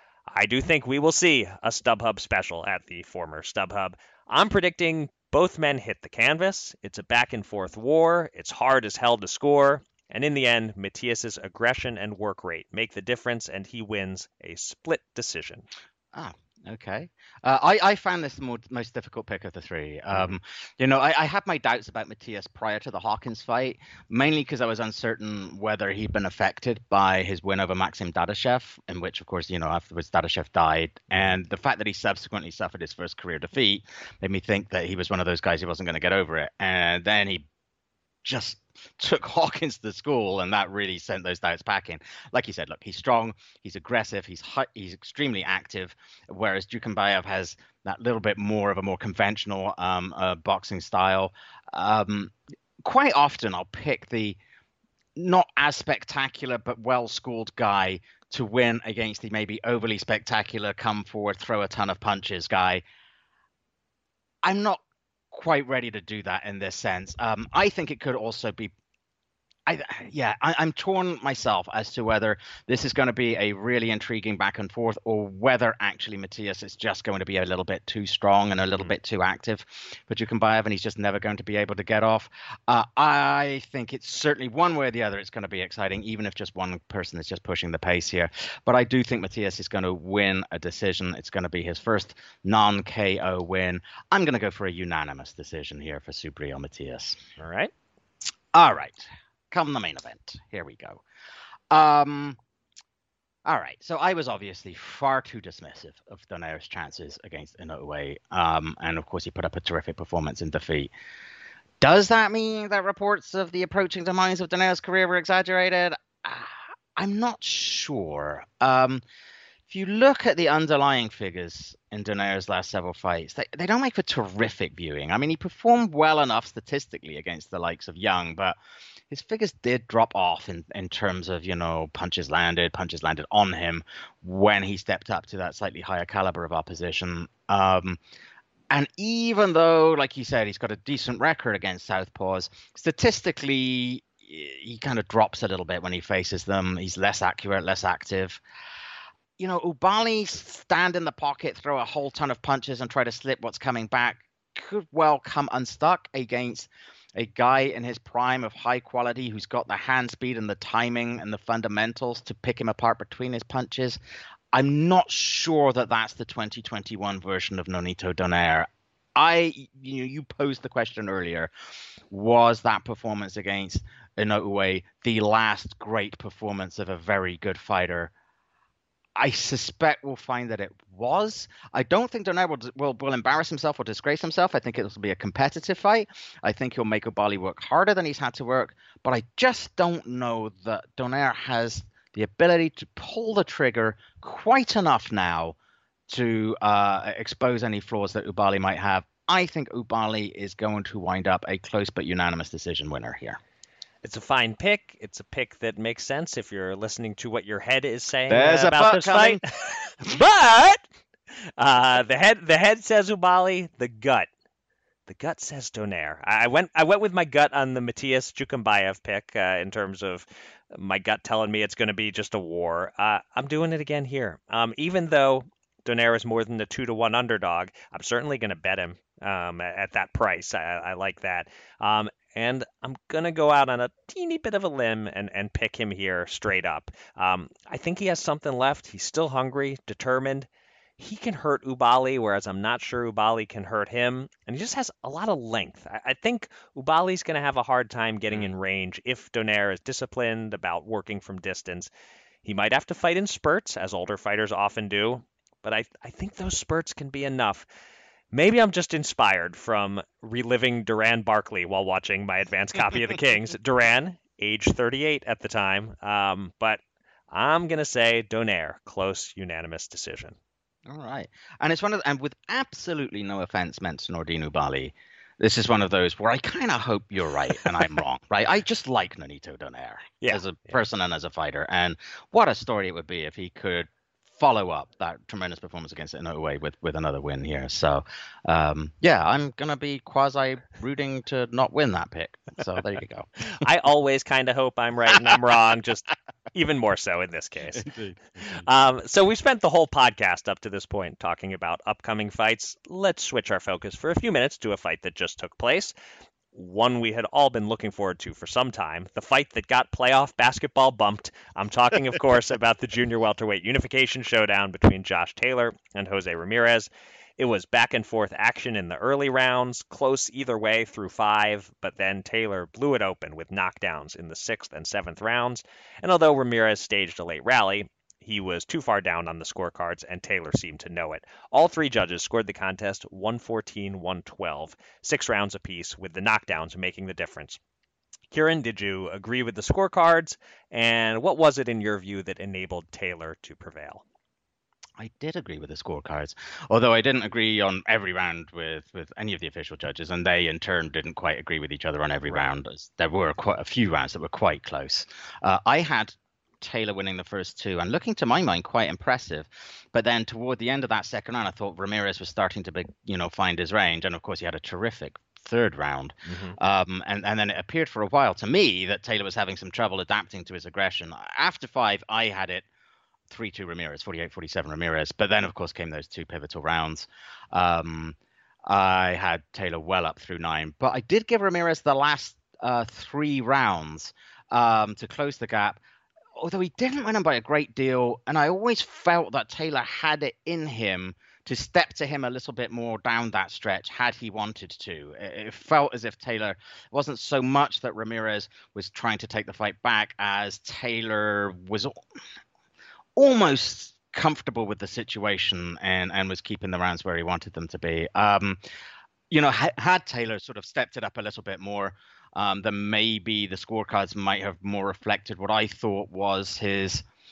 I do think we will see a StubHub special at the former StubHub. I'm predicting both men hit the canvas. It's a back-and-forth war. It's hard as hell to score. And in the end, Matias's aggression and work rate make the difference, and he wins a split decision. Ah, okay. Uh, I, I found this the more, most difficult pick of the three. Um, mm-hmm. You know, I, I had my doubts about Matias prior to the Hawkins fight, mainly because I was uncertain whether he'd been affected by his win over Maxim Dadashev, in which, of course, you know, afterwards Dadashev died. And the fact that he subsequently suffered his first career defeat made me think that he was one of those guys who wasn't going to get over it. And then he just took Hawkins to school, and that really sent those doubts packing. Like you said, look, he's strong, he's aggressive, he's high, he's extremely active, whereas Djukembaev has that little bit more of a more conventional um, uh, boxing style. Um, quite often I'll pick the not as spectacular but well-schooled guy to win against the maybe overly spectacular, come forward, throw a ton of punches guy. I'm not quite ready to do that in this sense. Um, I think it could also be, I, yeah, I, I'm torn myself as to whether this is going to be a really intriguing back and forth, or whether actually Matias is just going to be a little bit too strong and a little mm-hmm. bit too active for Djukembaev, and he's just never going to be able to get off. Uh, I think it's certainly one way or the other, it's going to be exciting, even if just one person is just pushing the pace here. But I do think Matias is going to win a decision. It's going to be his first non-K O win. I'm going to go for a unanimous decision here for Subriel Matias. All right. All right. Come the main event. Here we go. Um, all right. So I was obviously far too dismissive of Donaire's chances against Inoue. Um, and of course, he put up a terrific performance in defeat. Does that mean that reports of the approaching demise of Donaire's career were exaggerated? Uh, I'm not sure. Um, if you look at the underlying figures in Donaire's last several fights, they, they don't make for terrific viewing. I mean, he performed well enough statistically against the likes of Young, but his figures did drop off in, in terms of, you know, punches landed, punches landed on him when he stepped up to that slightly higher caliber of opposition. Um, and even though, like you said, he's got a decent record against southpaws, statistically, he kind of drops a little bit when he faces them. He's less accurate, less active. You know, Oubaali stand in the pocket, throw a whole ton of punches and try to slip what's coming back could well come unstuck against a guy in his prime of high quality who's got the hand speed and the timing and the fundamentals to pick him apart between his punches. I'm not sure that that's the twenty twenty-one version of Nonito Donaire. I, you know, you posed the question earlier, was that performance against Inoue the last great performance of a very good fighter? I suspect we'll find that it was. I don't think Donaire will, will, will embarrass himself or disgrace himself. I think it will be a competitive fight. I think he'll make Oubaali work harder than he's had to work. But I just don't know that Donaire has the ability to pull the trigger quite enough now to uh, expose any flaws that Oubaali might have. I think Oubaali is going to wind up a close but unanimous decision winner here. It's a fine pick. It's a pick that makes sense if you're listening to what your head is saying There's uh, a about this coming. fight. But uh, the head the head says Oubaali, the gut. The gut says Donaire. I went I went with my gut on the Matias Jukambayev pick uh, in terms of my gut telling me it's going to be just a war. Uh, I'm doing it again here. Um, even though Donaire is more than the two to one underdog, I'm certainly going to bet him um, at that price. I, I like that. Um, And I'm going to go out on a teeny bit of a limb and, and pick him here straight up. Um, I think he has something left. He's still hungry, determined. He can hurt Oubaali, whereas I'm not sure Oubaali can hurt him. And he just has a lot of length. I, I think Oubaali's going to have a hard time getting in range if Donaire is disciplined about working from distance. He might have to fight in spurts, as older fighters often do. But I, I think those spurts can be enough. Maybe I'm just inspired from reliving Duran Barkley while watching my advanced copy of The Kings. Duran, age thirty-eight at the time. Um, but I'm going to say Donaire, close, unanimous decision. All right. And it's one of, and with absolutely no offense meant to Nordine Oubaali, this is one of those where I kind of hope you're right and I'm wrong, right? I just like Nonito Donaire yeah, as a yeah. person and as a fighter. And what a story it would be if he could follow up that tremendous performance against Inoue with with another win here. So um yeah, I'm gonna be quasi rooting to not win that pick. So there you go. I always kind of hope I'm right and I'm wrong, just even more so in this case. Indeed. Um so we spent the whole podcast up to this point talking about upcoming fights. Let's switch our focus for a few minutes to a fight that just took place. One we had all been looking forward to for some time, the fight that got playoff basketball bumped. I'm talking, of course, about the junior welterweight unification showdown between Josh Taylor and Jose Ramirez. It was back and forth action in the early rounds, close either way through five, but then Taylor blew it open with knockdowns in the sixth and seventh rounds. And although Ramirez staged a late rally, he was too far down on the scorecards, and Taylor seemed to know it. All three judges scored the contest one fourteen one twelve, six rounds apiece, with the knockdowns making the difference. Kieran, did you agree with the scorecards? And what was it in your view that enabled Taylor to prevail? I did agree with the scorecards, although I didn't agree on every round with, with any of the official judges, and they in turn didn't quite agree with each other on every Right. round. There were quite a few rounds that were quite close. Uh, I had Taylor winning the first two and looking to my mind quite impressive, but then toward the end of that second round I thought Ramirez was starting to big, you know find his range, and of course he had a terrific third round. Mm-hmm. um and and then it appeared for a while to me that Taylor was having some trouble adapting to his aggression. After five I had it three two Ramirez, forty-eight forty-seven Ramirez, but then of course came those two pivotal rounds. um I had Taylor well up through nine, but I did give Ramirez the last uh three rounds um to close the gap, although he didn't win him by a great deal. And I always felt that Taylor had it in him to step to him a little bit more down that stretch had he wanted to. It felt as if Taylor, it wasn't so much that Ramirez was trying to take the fight back as Taylor was almost comfortable with the situation and, and was keeping the rounds where he wanted them to be. Um, you know, ha- had Taylor sort of stepped it up a little bit more, Um, then maybe the scorecards might have more reflected what I thought was his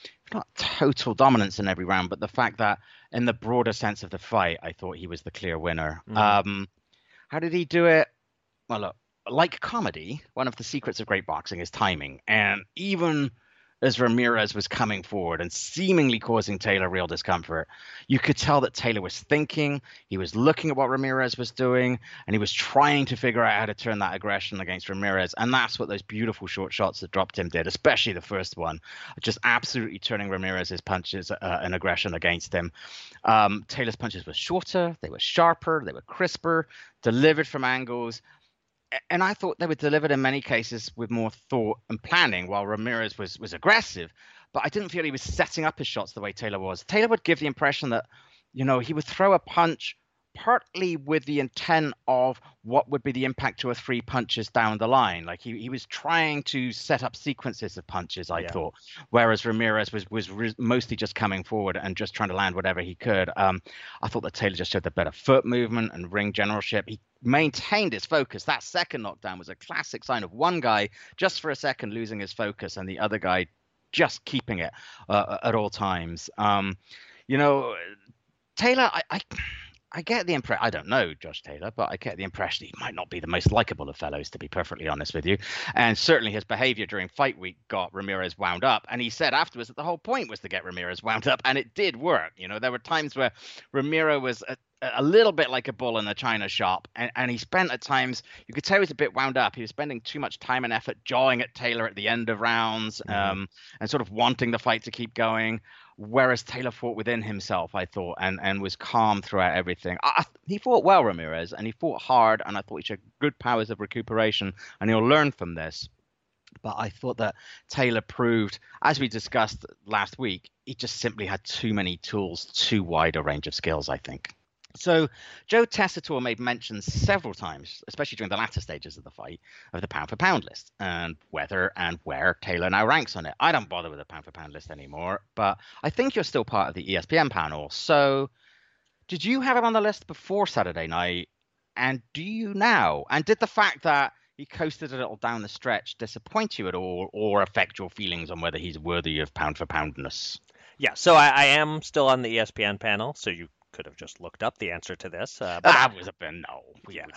not total dominance in every round, but the fact that in the broader sense of the fight, I thought he was the clear winner. Mm. Um, how did he do it? Well, look, like comedy, one of the secrets of great boxing is timing. And even as Ramirez was coming forward and seemingly causing Taylor real discomfort, you could tell that Taylor was thinking, he was looking at what Ramirez was doing, and he was trying to figure out how to turn that aggression against Ramirez. And that's what those beautiful short shots that dropped him did, especially the first one, just absolutely turning Ramirez's punches uh, and aggression against him. Um, Taylor's punches were shorter, they were sharper, they were crisper, delivered from angles. And I thought they were delivered in many cases with more thought and planning, while Ramirez was was aggressive. But I didn't feel he was setting up his shots the way Taylor was. Taylor would give the impression that, you know, he would throw a punch partly with the intent of what would be the impact two or three punches down the line. Like he, he was trying to set up sequences of punches, I yeah. thought, whereas Ramirez was was re- mostly just coming forward and just trying to land whatever he could. Um, I thought that Taylor just showed the better foot movement and ring generalship. He maintained his focus. That second knockdown was a classic sign of one guy just for a second losing his focus and the other guy just keeping it uh, at all times. Um, you know, Taylor, I... I I get the impression, I don't know Josh Taylor, but I get the impression he might not be the most likable of fellows, to be perfectly honest with you. And certainly his behavior during fight week got Ramirez wound up. And he said afterwards that the whole point was to get Ramirez wound up. And it did work. You know, there were times where Ramiro was a, a little bit like a bull in a china shop. And, and he spent at times, you could tell he was a bit wound up. He was spending too much time and effort jawing at Taylor at the end of rounds mm-hmm. um, and sort of wanting the fight to keep going. Whereas Taylor fought within himself, I thought, and, and was calm throughout everything. I, he fought well, Ramirez, and he fought hard, and I thought he showed good powers of recuperation, and he'll learn from this. But I thought that Taylor proved, as we discussed last week, he just simply had too many tools, too wide a range of skills, I think. So Joe Tessitore made mention several times, especially during the latter stages of the fight, of the pound-for-pound list and whether and where Taylor now ranks on it. I don't bother with the pound-for-pound list anymore, but I think you're still part of the E S P N panel. So did you have him on the list before Saturday night, and do you now? And did the fact that he coasted a little down the stretch disappoint you at all, or affect your feelings on whether he's worthy of pound-for-poundness? Yeah, so I, I am still on the E S P N panel, so you could have just looked up the answer to this. Uh, but that was a bit no. Yeah.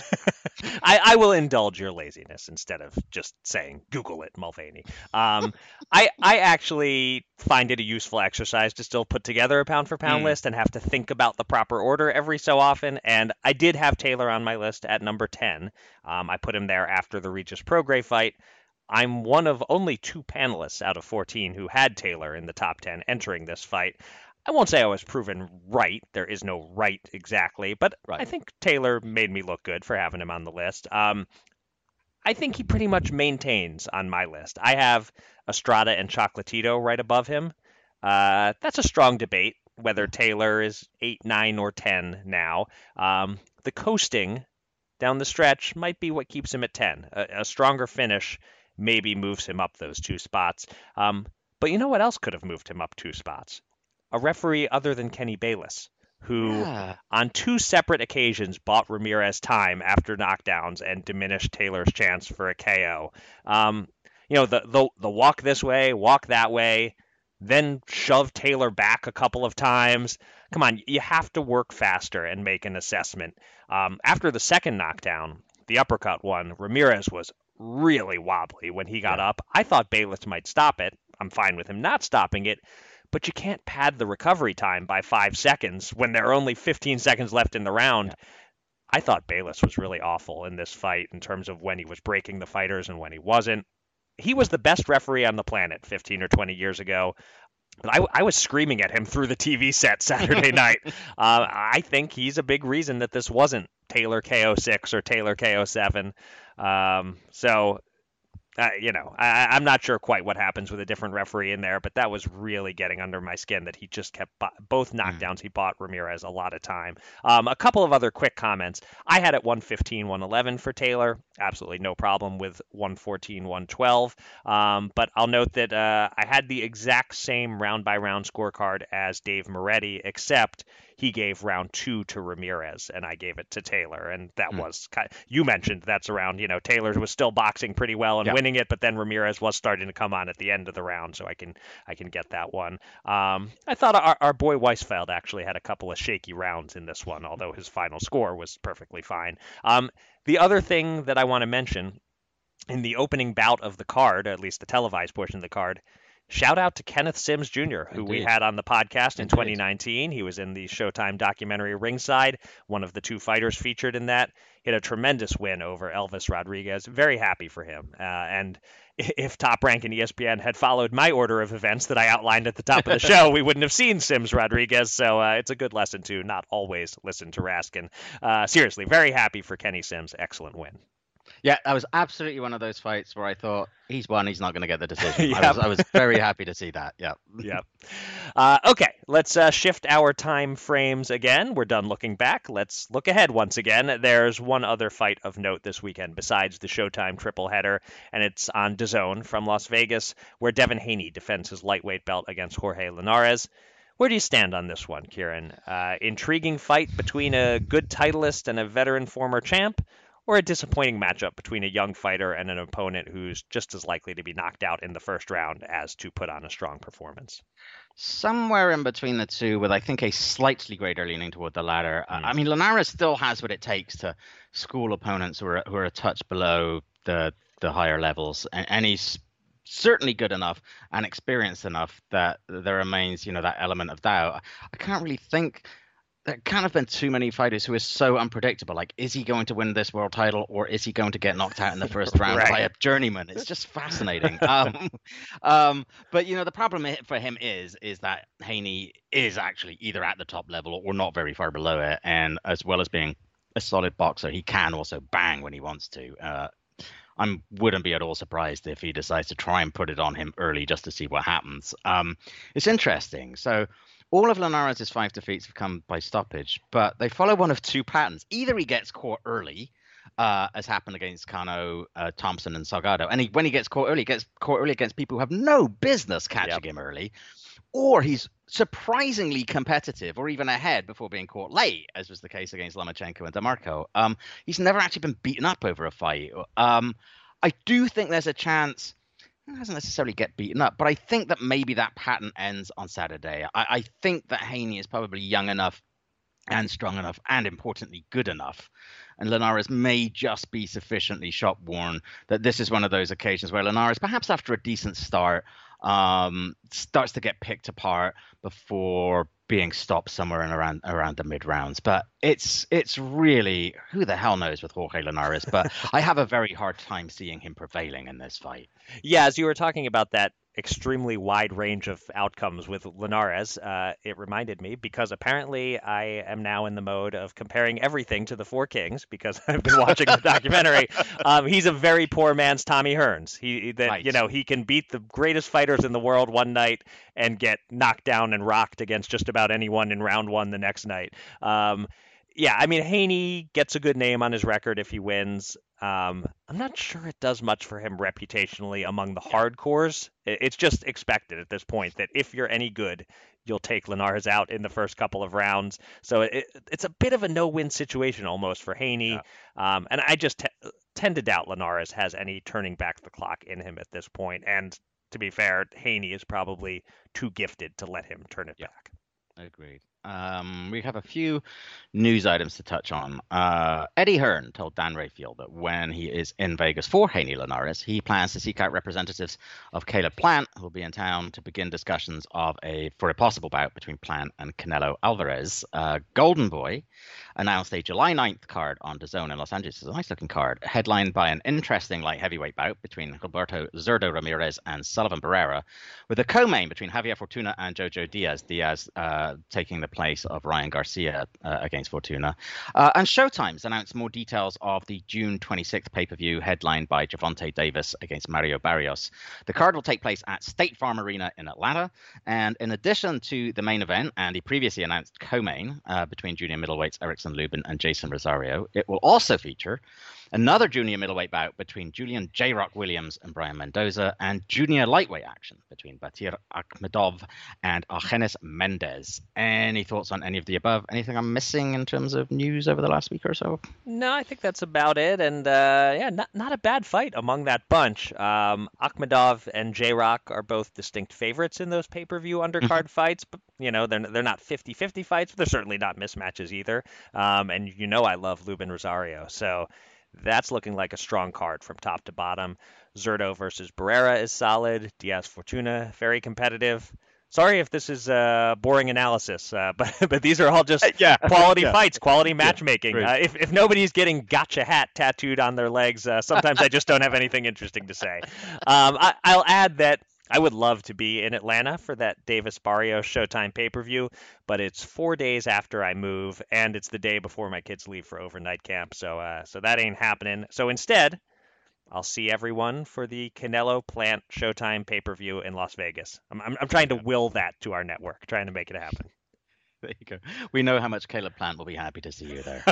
I, I will indulge your laziness instead of just saying Google it, Mulvaney. Um, I I actually find it a useful exercise to still put together a pound for pound mm. list and have to think about the proper order every so often. And I did have Taylor on my list at number ten. Um, I put him there after the Regis Prograis fight. I'm one of only two panelists out of fourteen who had Taylor in the top ten entering this fight. I won't say I was proven right. There is no right exactly, but right. I think Taylor made me look good for having him on the list. Um, I think he pretty much maintains on my list. I have Estrada and Chocolatito right above him. Uh, that's a strong debate whether Taylor is eight, nine, or ten now. Um, the coasting down the stretch might be what keeps him at ten. A, a stronger finish maybe moves him up those two spots. Um, but you know what else could have moved him up two spots? A referee other than Kenny Bayless, who yeah. on two separate occasions bought Ramirez time after knockdowns and diminished Taylor's chance for a K O. Um, you know, the, the the walk this way, walk that way, then shove Taylor back a couple of times. Come on, you have to work faster and make an assessment. Um, after the second knockdown, the uppercut one, Ramirez was really wobbly when he got yeah. up. I thought Bayless might stop it. I'm fine with him not stopping it. But you can't pad the recovery time by five seconds when there are only fifteen seconds left in the round. Yeah. I thought Bayless was really awful in this fight in terms of when he was breaking the fighters and when he wasn't. He was the best referee on the planet fifteen or twenty years ago. But I, I was screaming at him through the T V set Saturday night. Uh, I think he's a big reason that this wasn't Taylor K O six or Taylor K O seven. Um, so... Uh, you know, I, I'm not sure quite what happens with a different referee in there, but that was really getting under my skin that he just kept bo- both knockdowns. Mm. He bought Ramirez a lot of time. Um, a couple of other quick comments. I had it one fifteen, one eleven for Taylor. Absolutely no problem with one fourteen, one twelve. Um, but I'll note that uh, I had the exact same round by round scorecard as Dave Moretti, except he gave round two to Ramirez, and I gave it to Taylor. And that Mm. was kind of, you mentioned that's around, you know, Taylor was still boxing pretty well and Yep. winning it, but then Ramirez was starting to come on at the end of the round, so I can I can get that one. Um, I thought our, our boy Weisfeld actually had a couple of shaky rounds in this one, although his final score was perfectly fine. Um, the other thing that I want to mention in the opening bout of the card, at least the televised portion of the card, shout out to Kenneth Sims Junior, who Indeed. we had on the podcast in Indeed. twenty nineteen. He was in the Showtime documentary Ringside, one of the two fighters featured in that. He had a tremendous win over Elvis Rodriguez. Very happy for him. Uh, and if Top Rank and E S P N had followed my order of events that I outlined at the top of the show, we wouldn't have seen Sims Rodriguez. So uh, it's a good lesson to not always listen to Raskin. Uh, seriously, very happy for Kenny Sims. Excellent win. Yeah, that was absolutely one of those fights where I thought he's won, he's not going to get the decision. I, Yep. was, I was very happy to see that. Yeah. Yep. Uh, okay, let's uh, shift our time frames again. We're done looking back. Let's look ahead once again. There's one other fight of note this weekend besides the Showtime triple header, and it's on DAZN from Las Vegas, where Devin Haney defends his lightweight belt against Jorge Linares. Where do you stand on this one, Kieran? Uh, intriguing fight between a good titleist and a veteran former champ, or a disappointing matchup between a young fighter and an opponent who's just as likely to be knocked out in the first round as to put on a strong performance? Somewhere in between the two, with I think a slightly greater leaning toward the latter. Mm. I mean, Linares still has what it takes to school opponents who are who are a touch below the the higher levels, and, and he's certainly good enough and experienced enough that there remains, you know, that element of doubt. I can't really think. There can't have been too many fighters who are so unpredictable. Like, is he going to win this world title, or is he going to get knocked out in the first round Right. by a journeyman? It's just fascinating. um, um, but you know, the problem i- for him is is that Haney is actually either at the top level or not very far below it, and as well as being a solid boxer, he can also bang when he wants to. Uh, I wouldn't be at all surprised if he decides to try and put it on him early just to see what happens. Um, it's interesting. So. All of Linares' five defeats have come by stoppage, but they follow one of two patterns. Either he gets caught early, uh, as happened against Cano, uh, Thompson, and Salgado, and he, when he gets caught early, he gets caught early against people who have no business catching Yep. him early, or he's surprisingly competitive or even ahead before being caught late, as was the case against Lomachenko and DeMarco. Um, he's never actually been beaten up over a fight. Um, I do think there's a chance. He doesn't necessarily get beaten up, but I think that maybe that pattern ends on Saturday. I, I think that Haney is probably young enough and strong enough and, importantly, good enough. And Linares may just be sufficiently shot-worn that this is one of those occasions where Linares, perhaps after a decent start, um, starts to get picked apart before being stopped somewhere in around around the mid rounds. But it's it's really, who the hell knows with Jorge Linares, but I have a very hard time seeing him prevailing in this fight. Yeah, as you were talking about that extremely wide range of outcomes with Linares, uh, it reminded me, because apparently I am now in the mode of comparing everything to the Four Kings because I've been watching the documentary. Um, he's a very poor man's Tommy Hearns. He that Right. you know he can beat the greatest fighters in the world one night and get knocked down and rocked against just about anyone in round one the next night. Um, yeah, I mean, Haney gets a good name on his record if he wins. Um, I'm not sure it does much for him reputationally among the hardcores. I- It's just expected at this point that if you're any good, you'll take Linares out in the first couple of rounds. So it, it's a bit of a no-win situation almost for Haney. Um, and I just t- tend to doubt Linares has any turning back the clock in him at this point. And to be fair, Haney is probably too gifted to let him turn it back. Agreed. Um, we have a few news items to touch on. Uh, Eddie Hearn told Dan Rayfield that when he is in Vegas for Haney Linares, he plans to seek out representatives of Caleb Plant, who will be in town to begin discussions of a for a possible bout between Plant and Canelo Alvarez. Uh, Golden Boy announced a July ninth card on DAZN in Los Angeles. It's a nice-looking card, headlined by an interesting light heavyweight bout between Gilberto Zurdo Ramirez and Sullivan Barrera, with a co-main between Javier Fortuna and Jojo Diaz. Diaz uh, taking the place of Ryan Garcia uh, against Fortuna. Uh, and Showtime's announced more details of the June twenty-sixth pay-per-view headlined by Javonte Davis against Mario Barrios. The card will take place at State Farm Arena in Atlanta. And in addition to the main event and the previously announced co-main uh, between junior middleweights Erickson Lubin and Jason Rosario, it will also feature Another junior middleweight bout between Julian J-Rock Williams and Brian Mendoza, and junior lightweight action between Batir Akhmedov and Argenis Mendez. Any thoughts on any of the above? Anything I'm missing in terms of news over the last week or so? No, I think that's about it. And uh, yeah, not not a bad fight among that bunch. Um, Akhmedov and J-Rock are both distinct favorites in those pay-per-view undercard fights, but you know they're they're not fifty-fifty fights, but they're certainly not mismatches either. Um, and you know I love Lubin Rosario, so. That's looking like a strong card from top to bottom. Zurdo versus Barrera is solid. Diaz Fortuna, very competitive. Sorry if this is a boring analysis, uh, but but these are all just yeah, quality yeah. fights, quality matchmaking. Yeah, uh, if if nobody's getting gotcha hat tattooed on their legs, uh, sometimes I just don't have anything interesting to say. Um, I, I'll add that I would love to be in Atlanta for that Davis Barrios Showtime pay-per-view, but it's four days after I move, and it's the day before my kids leave for overnight camp, so uh, so that ain't happening. So instead, I'll see everyone for the Canelo Plant Showtime pay-per-view in Las Vegas. I'm, I'm, I'm trying to will that to our network, trying to make it happen. There you go. We know how much Caleb Plant will be happy to see you there.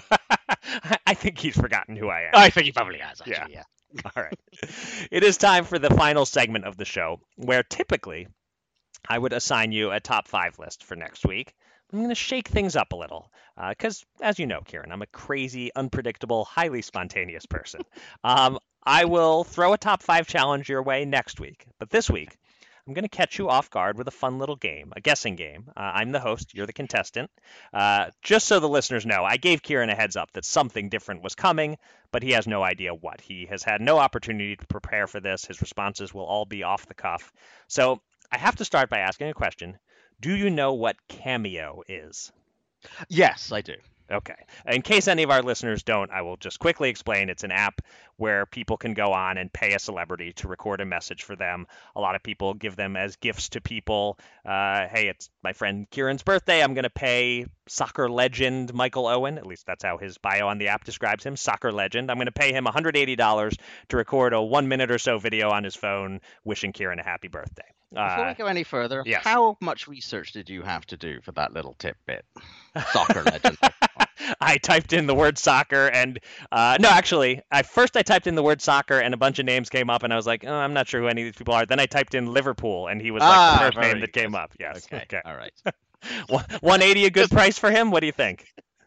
I think he's forgotten who I am. I think he probably has, actually, yeah. yeah. All right. It is time for the final segment of the show, where typically I would assign you a top five list for next week. I'm going to shake things up a little because, uh, as you know, Kieran, I'm a crazy, unpredictable, highly spontaneous person. um, I will throw a top five challenge your way next week, but this week I'm going to catch you off guard with a fun little game, a guessing game. Uh, I'm the host. You're the contestant. Uh, just so the listeners know, I gave Kieran a heads up that something different was coming, but he has no idea what. He has had no opportunity to prepare for this. His responses will all be off the cuff. So I have to start by asking a question. Do you know what Cameo is? Yes, I do. Okay. In case any of our listeners don't, I will just quickly explain. It's an app where people can go on and pay a celebrity to record a message for them. A lot of people give them as gifts to people. Uh, hey, it's my friend Kieran's birthday. I'm going to pay soccer legend Michael Owen. At least that's how his bio on the app describes him, soccer legend. I'm going to pay him one hundred eighty dollars to record a one minute or so video on his phone wishing Kieran a happy birthday. Before Uh, we go any further, yes. how much research did you have to do for that little tidbit? Soccer legend. I typed in the word soccer and uh, no, actually, I first I typed in the word soccer and a bunch of names came up and I was like, oh, I'm not sure who any of these people are. Then I typed in Liverpool and he was like Ah, the first name very that came good. up. Yes. Okay. Okay. All right. one eighty a good price for him? What do you think?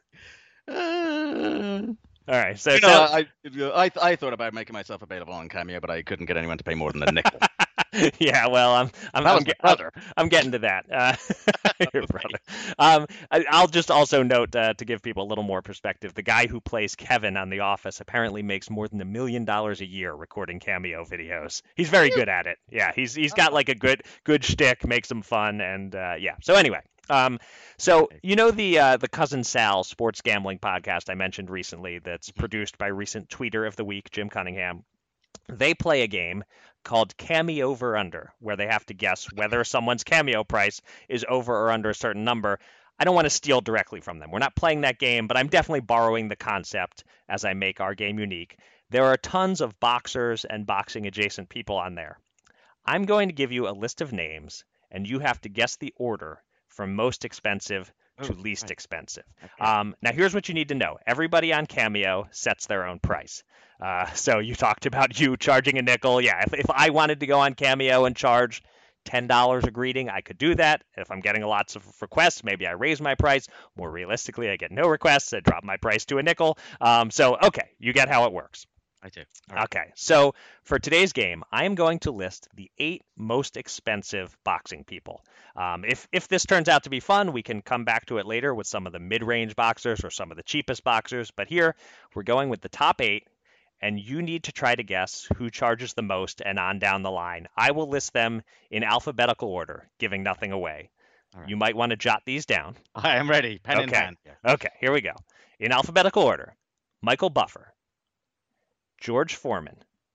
Uh, All right. So, you so know, I, I I thought about making myself available on Cameo, but I couldn't get anyone to pay more than a nickel. yeah, well, I'm I'm, That I'm, was my get- brother. I'm getting to that. Uh, your brother. Um, I, I'll just also note uh, to give people a little more perspective. The guy who plays Kevin on The Office apparently makes more than a million dollars a year recording Cameo videos. He's very good at it. Yeah, he's he's got like a good good shtick, makes them fun, and uh, yeah. So anyway. Um, so you know the uh, the Cousin Sal sports gambling podcast I mentioned recently that's produced by recent tweeter of the week Jim Cunningham. They play a game called Cameo Over Under, where they have to guess whether someone's Cameo price is over or under a certain number. I don't want to steal directly from them. We're not playing that game, but I'm definitely borrowing the concept as I make our game unique. There are tons of boxers and boxing adjacent people on there. I'm going to give you a list of names, and you have to guess the order from most expensive to Oh, least right. expensive. Okay. Um, now, here's what you need to know. Everybody on Cameo sets their own price. Uh, so you talked about you charging a nickel. Yeah, if, if I wanted to go on Cameo and charge ten dollars a greeting, I could do that. If I'm getting lots of requests, maybe I raise my price. More realistically, I get no requests. I drop my price to a nickel. Um, so, okay, you get how it works. I do. All right. Okay, so for today's game, I am going to list the eight most expensive boxing people. Um, if if this turns out to be fun, we can come back to it later with some of the mid-range boxers or some of the cheapest boxers. But here, we're going with the top eight, and you need to try to guess who charges the most and on down the line. I will list them in alphabetical order, giving nothing away. All right. You might want to jot these down. I am ready. Pen in Okay. hand. Yeah. Okay, here we go. In alphabetical order, Michael Buffer, George Foreman,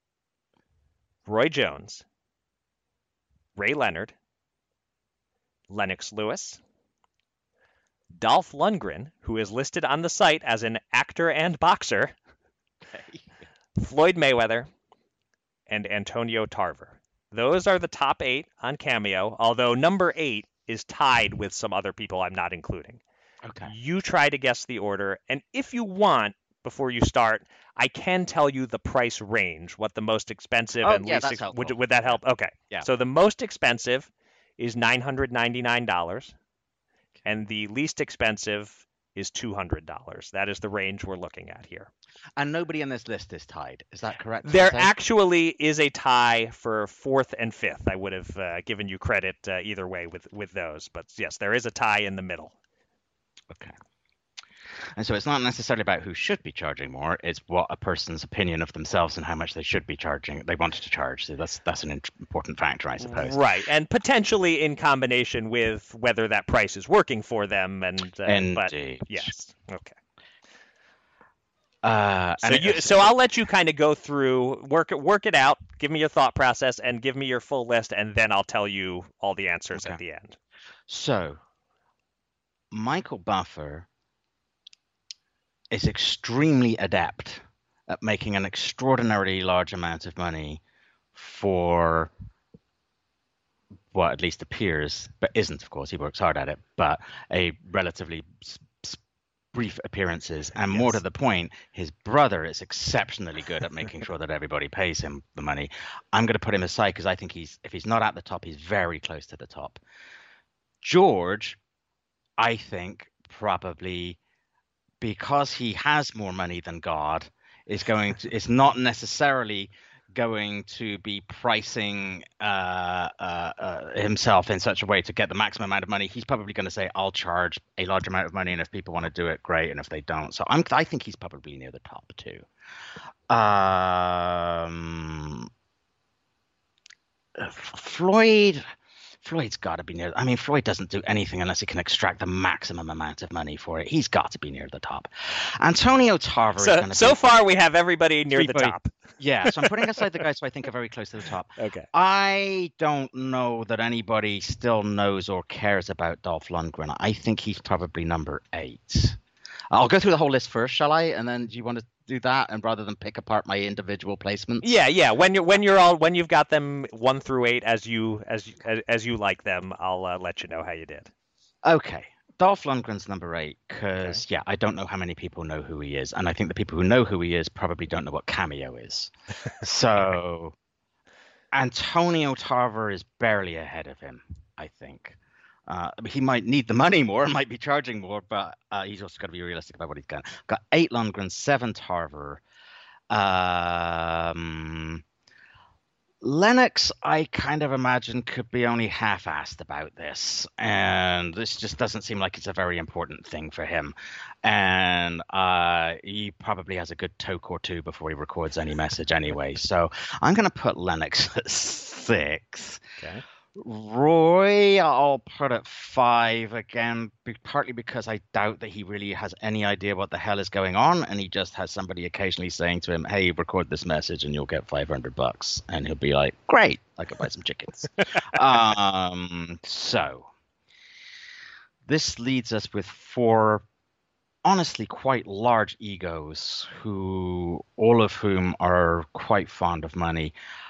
Roy Jones, Ray Leonard, Lennox Lewis, Dolph Lundgren, who is listed on the site as an actor and boxer, Okay. Floyd Mayweather, and Antonio Tarver. Those are the top eight on Cameo, although number eight is tied with some other people I'm not including. Okay. You try to guess the order, and if you want, before you start, I can tell you the price range, what the most expensive Oh, and yeah, least that's ex- helpful. would would that help? Okay. Yeah. So the most expensive is nine hundred ninety-nine dollars, and the least expensive is two hundred dollars. That is the range we're looking at here. And nobody in this list is tied. Is that correct? to There say? actually is a tie for fourth and fifth. I would have uh, given you credit uh, either way with, with those. But yes, there is a tie in the middle. Okay. And so it's not necessarily about who should be charging more. It's what a person's opinion of themselves and how much they should be charging. They wanted to charge. So that's that's an in- important factor, I suppose. Right. And potentially in combination with whether that price is working for them. And uh, but Indeed. yes. Okay. Uh, So and you, it- so I'll let you kind of go through, work it, work it out. Give me your thought process and give me your full list, and then I'll tell you all the answers Okay. at the end. So, Michael Buffer is extremely adept at making an extraordinarily large amount of money for what at least appears, but isn't, of course, he works hard at it, but a relatively s- s- brief appearances. And more to Yes. the point, his brother is exceptionally good at making sure that everybody pays him the money. I'm going to put him aside because I think he's, if he's not at the top, he's very close to the top. George, I think, probably because he has more money than God, is going to is not necessarily going to be pricing uh, uh, uh, himself in such a way to get the maximum amount of money. He's probably going to say, "I'll charge a large amount of money, and if people want to do it, great, and if they don't." So I'm I think he's probably near the top too. Um, Floyd. Floyd's got to be near. I mean, Floyd doesn't do anything unless he can extract the maximum amount of money for it. He's got to be near the top. Antonio Tarver is So, going to so be, far, we have everybody near the Everybody- top. Yeah, so I'm putting aside the guys who I think are very close to the top. Okay. I don't know that anybody still knows or cares about Dolph Lundgren. I think he's probably number eight. I'll go through the whole list first, shall I? And then do you want to do that, and rather than pick apart my individual placements? Yeah, yeah. When you're when you're all when you've got them one through eight as you as you- as, as you like them, I'll uh, let you know how you did. Okay. Dolph Lundgren's number eight because, yeah, I don't know how many people know who he is. And I think the people who know who he is probably don't know what Cameo is. So Antonio Tarver is barely ahead of him, I think. Uh, he might need the money more, might be charging more, but uh, he's also got to be realistic about what he's got. Got eight Lundgren, seven Tarver. Um, Lennox, I kind of imagine, could be only half-assed about this, and this just doesn't seem like it's a very important thing for him. And uh, he probably has a good toke or two before he records any message anyway. So I'm going to put Lennox at six. Okay. Roy, I'll put at five again, be- partly because I doubt that he really has any idea what the hell is going on, and he just has somebody occasionally saying to him, "Hey, record this message, and you'll get five hundred bucks," and he'll be like, "Great, I could buy some chickens." um, so this leads us with four, honestly, quite large egos, who all of whom are quite fond of money.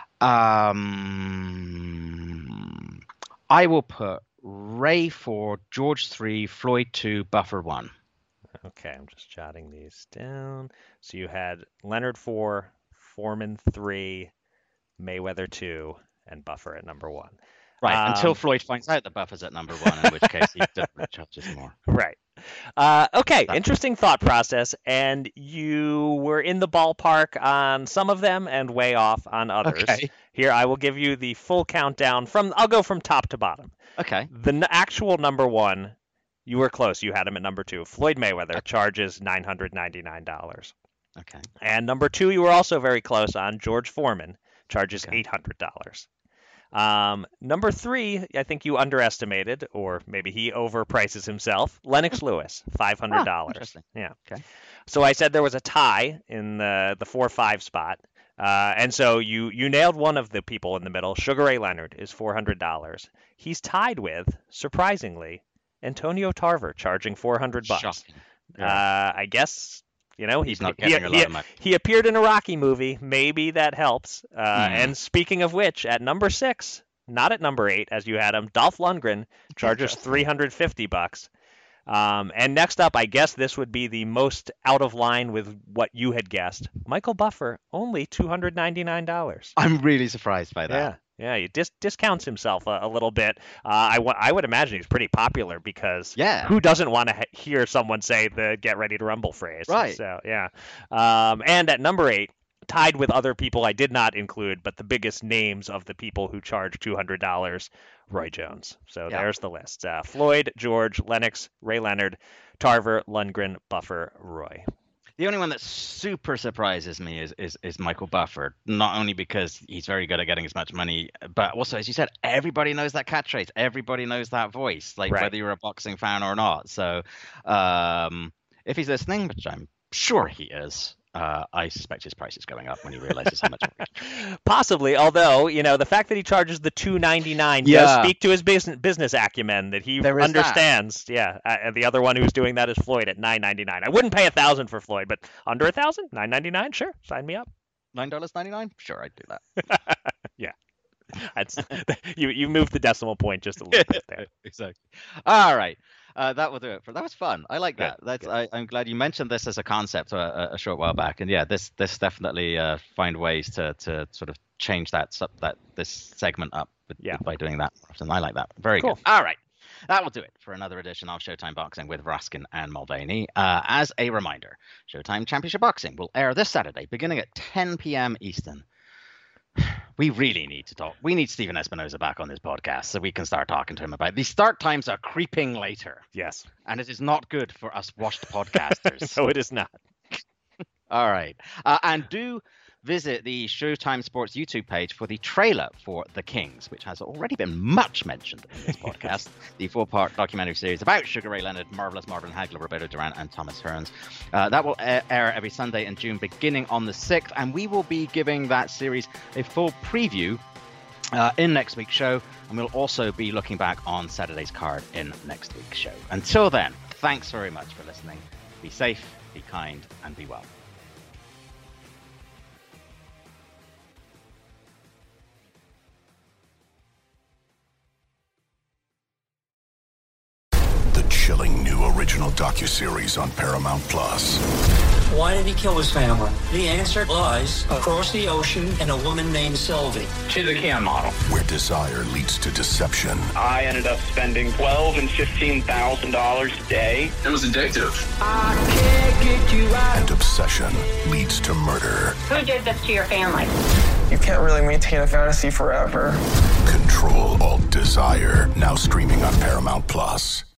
Um, I will put Ray four, George three, Floyd two, Buffer one. Okay, I'm just jotting these down. So you had Leonard four, Foreman three, Mayweather two, and Buffer at number one. Right, Um, until Floyd finds out that Buffer's at number one, in which case he definitely charges more. Right. Uh, okay, That- interesting thought process, and you were in the ballpark on some of them and way off on others. Okay. Here, I will give you the full countdown from. I'll go from top to bottom. Okay. The n- actual number one, you were close. You had him at number two. Floyd Mayweather charges nine hundred ninety-nine dollars. Okay. And number two, you were also very close on. George Foreman charges Okay. eight hundred dollars. Um, number three, I think you underestimated, or maybe he overprices himself. Lennox Lewis, five hundred dollars. Ah, interesting. Yeah. Okay. So I said there was a tie in the the four five spot, uh, and so you you nailed one of the people in the middle. Sugar Ray Leonard is four hundred dollars. He's tied with, surprisingly, Antonio Tarver, charging four hundred bucks. Shocking. Uh, I guess. You know, He's not he, getting a he, lot of money. he appeared in a Rocky movie. Maybe that helps. Uh, Mm. And speaking of which, at number six, not at number eight as you had him, Dolph Lundgren charges Interesting. three hundred fifty bucks. Um, and next up, I guess this would be the most out of line with what you had guessed. Michael Buffer, only two hundred ninety-nine dollars. I'm really surprised by that. Yeah. Yeah, he dis- discounts himself a, a little bit. Uh, I, w- I would imagine he's pretty popular because yeah. who doesn't want to ha- hear someone say the "Get Ready to Rumble" phrase? Right. So yeah. Um, and at number eight, tied with other people I did not include, but the biggest names of the people who charge two hundred dollars, Roy Jones. So yeah. There's the list: uh, Floyd, George, Lennox, Ray Leonard, Tarver, Lundgren, Buffer, Roy. The only one that super surprises me is, is is Michael Buffer, not only because he's very good at getting as much money, but also, as you said, everybody knows that catchphrase. Everybody knows that voice, like right. whether you're a boxing fan or not. So um, if he's listening, which I'm sure he is, uh, I suspect his price is going up when he realizes how much. Possibly, although, you know, the fact that he charges the two ninety-nine yeah. does speak to his business business acumen, that he understands. That. Yeah, uh, and the other one who's doing that is Floyd at nine ninety-nine. I wouldn't pay a thousand for Floyd, but under a thousand, nine ninety-nine, sure, sign me up. Nine dollars ninety-nine, sure, I'd do that. Yeah, that's you. You moved the decimal point just a little bit there. Exactly. All right. Uh, that will do it for that was fun. I like that. Good, That's good. I, I'm glad you mentioned this as a concept a, a short while back, and yeah, this this definitely uh, find ways to to sort of change that that this segment up with, yeah. by doing that more often. I like that. Very cool. Good. All right, that will do it for another edition of Showtime Boxing with Raskin and Mulvaney. Uh, as a reminder, Showtime Championship Boxing will air this Saturday, beginning at ten p.m. Eastern. We really need to talk. We need Stephen Espinoza back on this podcast so we can start talking to him about these start times are creeping later. Yes. And it is not good for us washed podcasters. No, it is not. All right. Uh, and do visit the Showtime Sports YouTube page for the trailer for The Kings, which has already been much mentioned in this podcast. The four-part documentary series about Sugar Ray Leonard, Marvelous Marvin Hagler, Roberto Duran, and Thomas Hearns. Uh, that will air, air every Sunday in June, beginning on the sixth, and we will be giving that series a full preview uh, in next week's show, and we'll also be looking back on Saturday's card in next week's show. Until then, thanks very much for listening. Be safe, be kind, and be well. Chilling new original docuseries on Paramount Plus. Why did he kill his family? The answer lies across the ocean in a woman named Sylvie. She's a Keon model. Where desire leads to deception. I ended up spending twelve thousand dollars and fifteen thousand dollars a day. It was addictive. I can't get you out. And obsession leads to murder. Who did this to your family? You can't really maintain a fantasy forever. Control Alt Desire. Now streaming on Paramount Plus.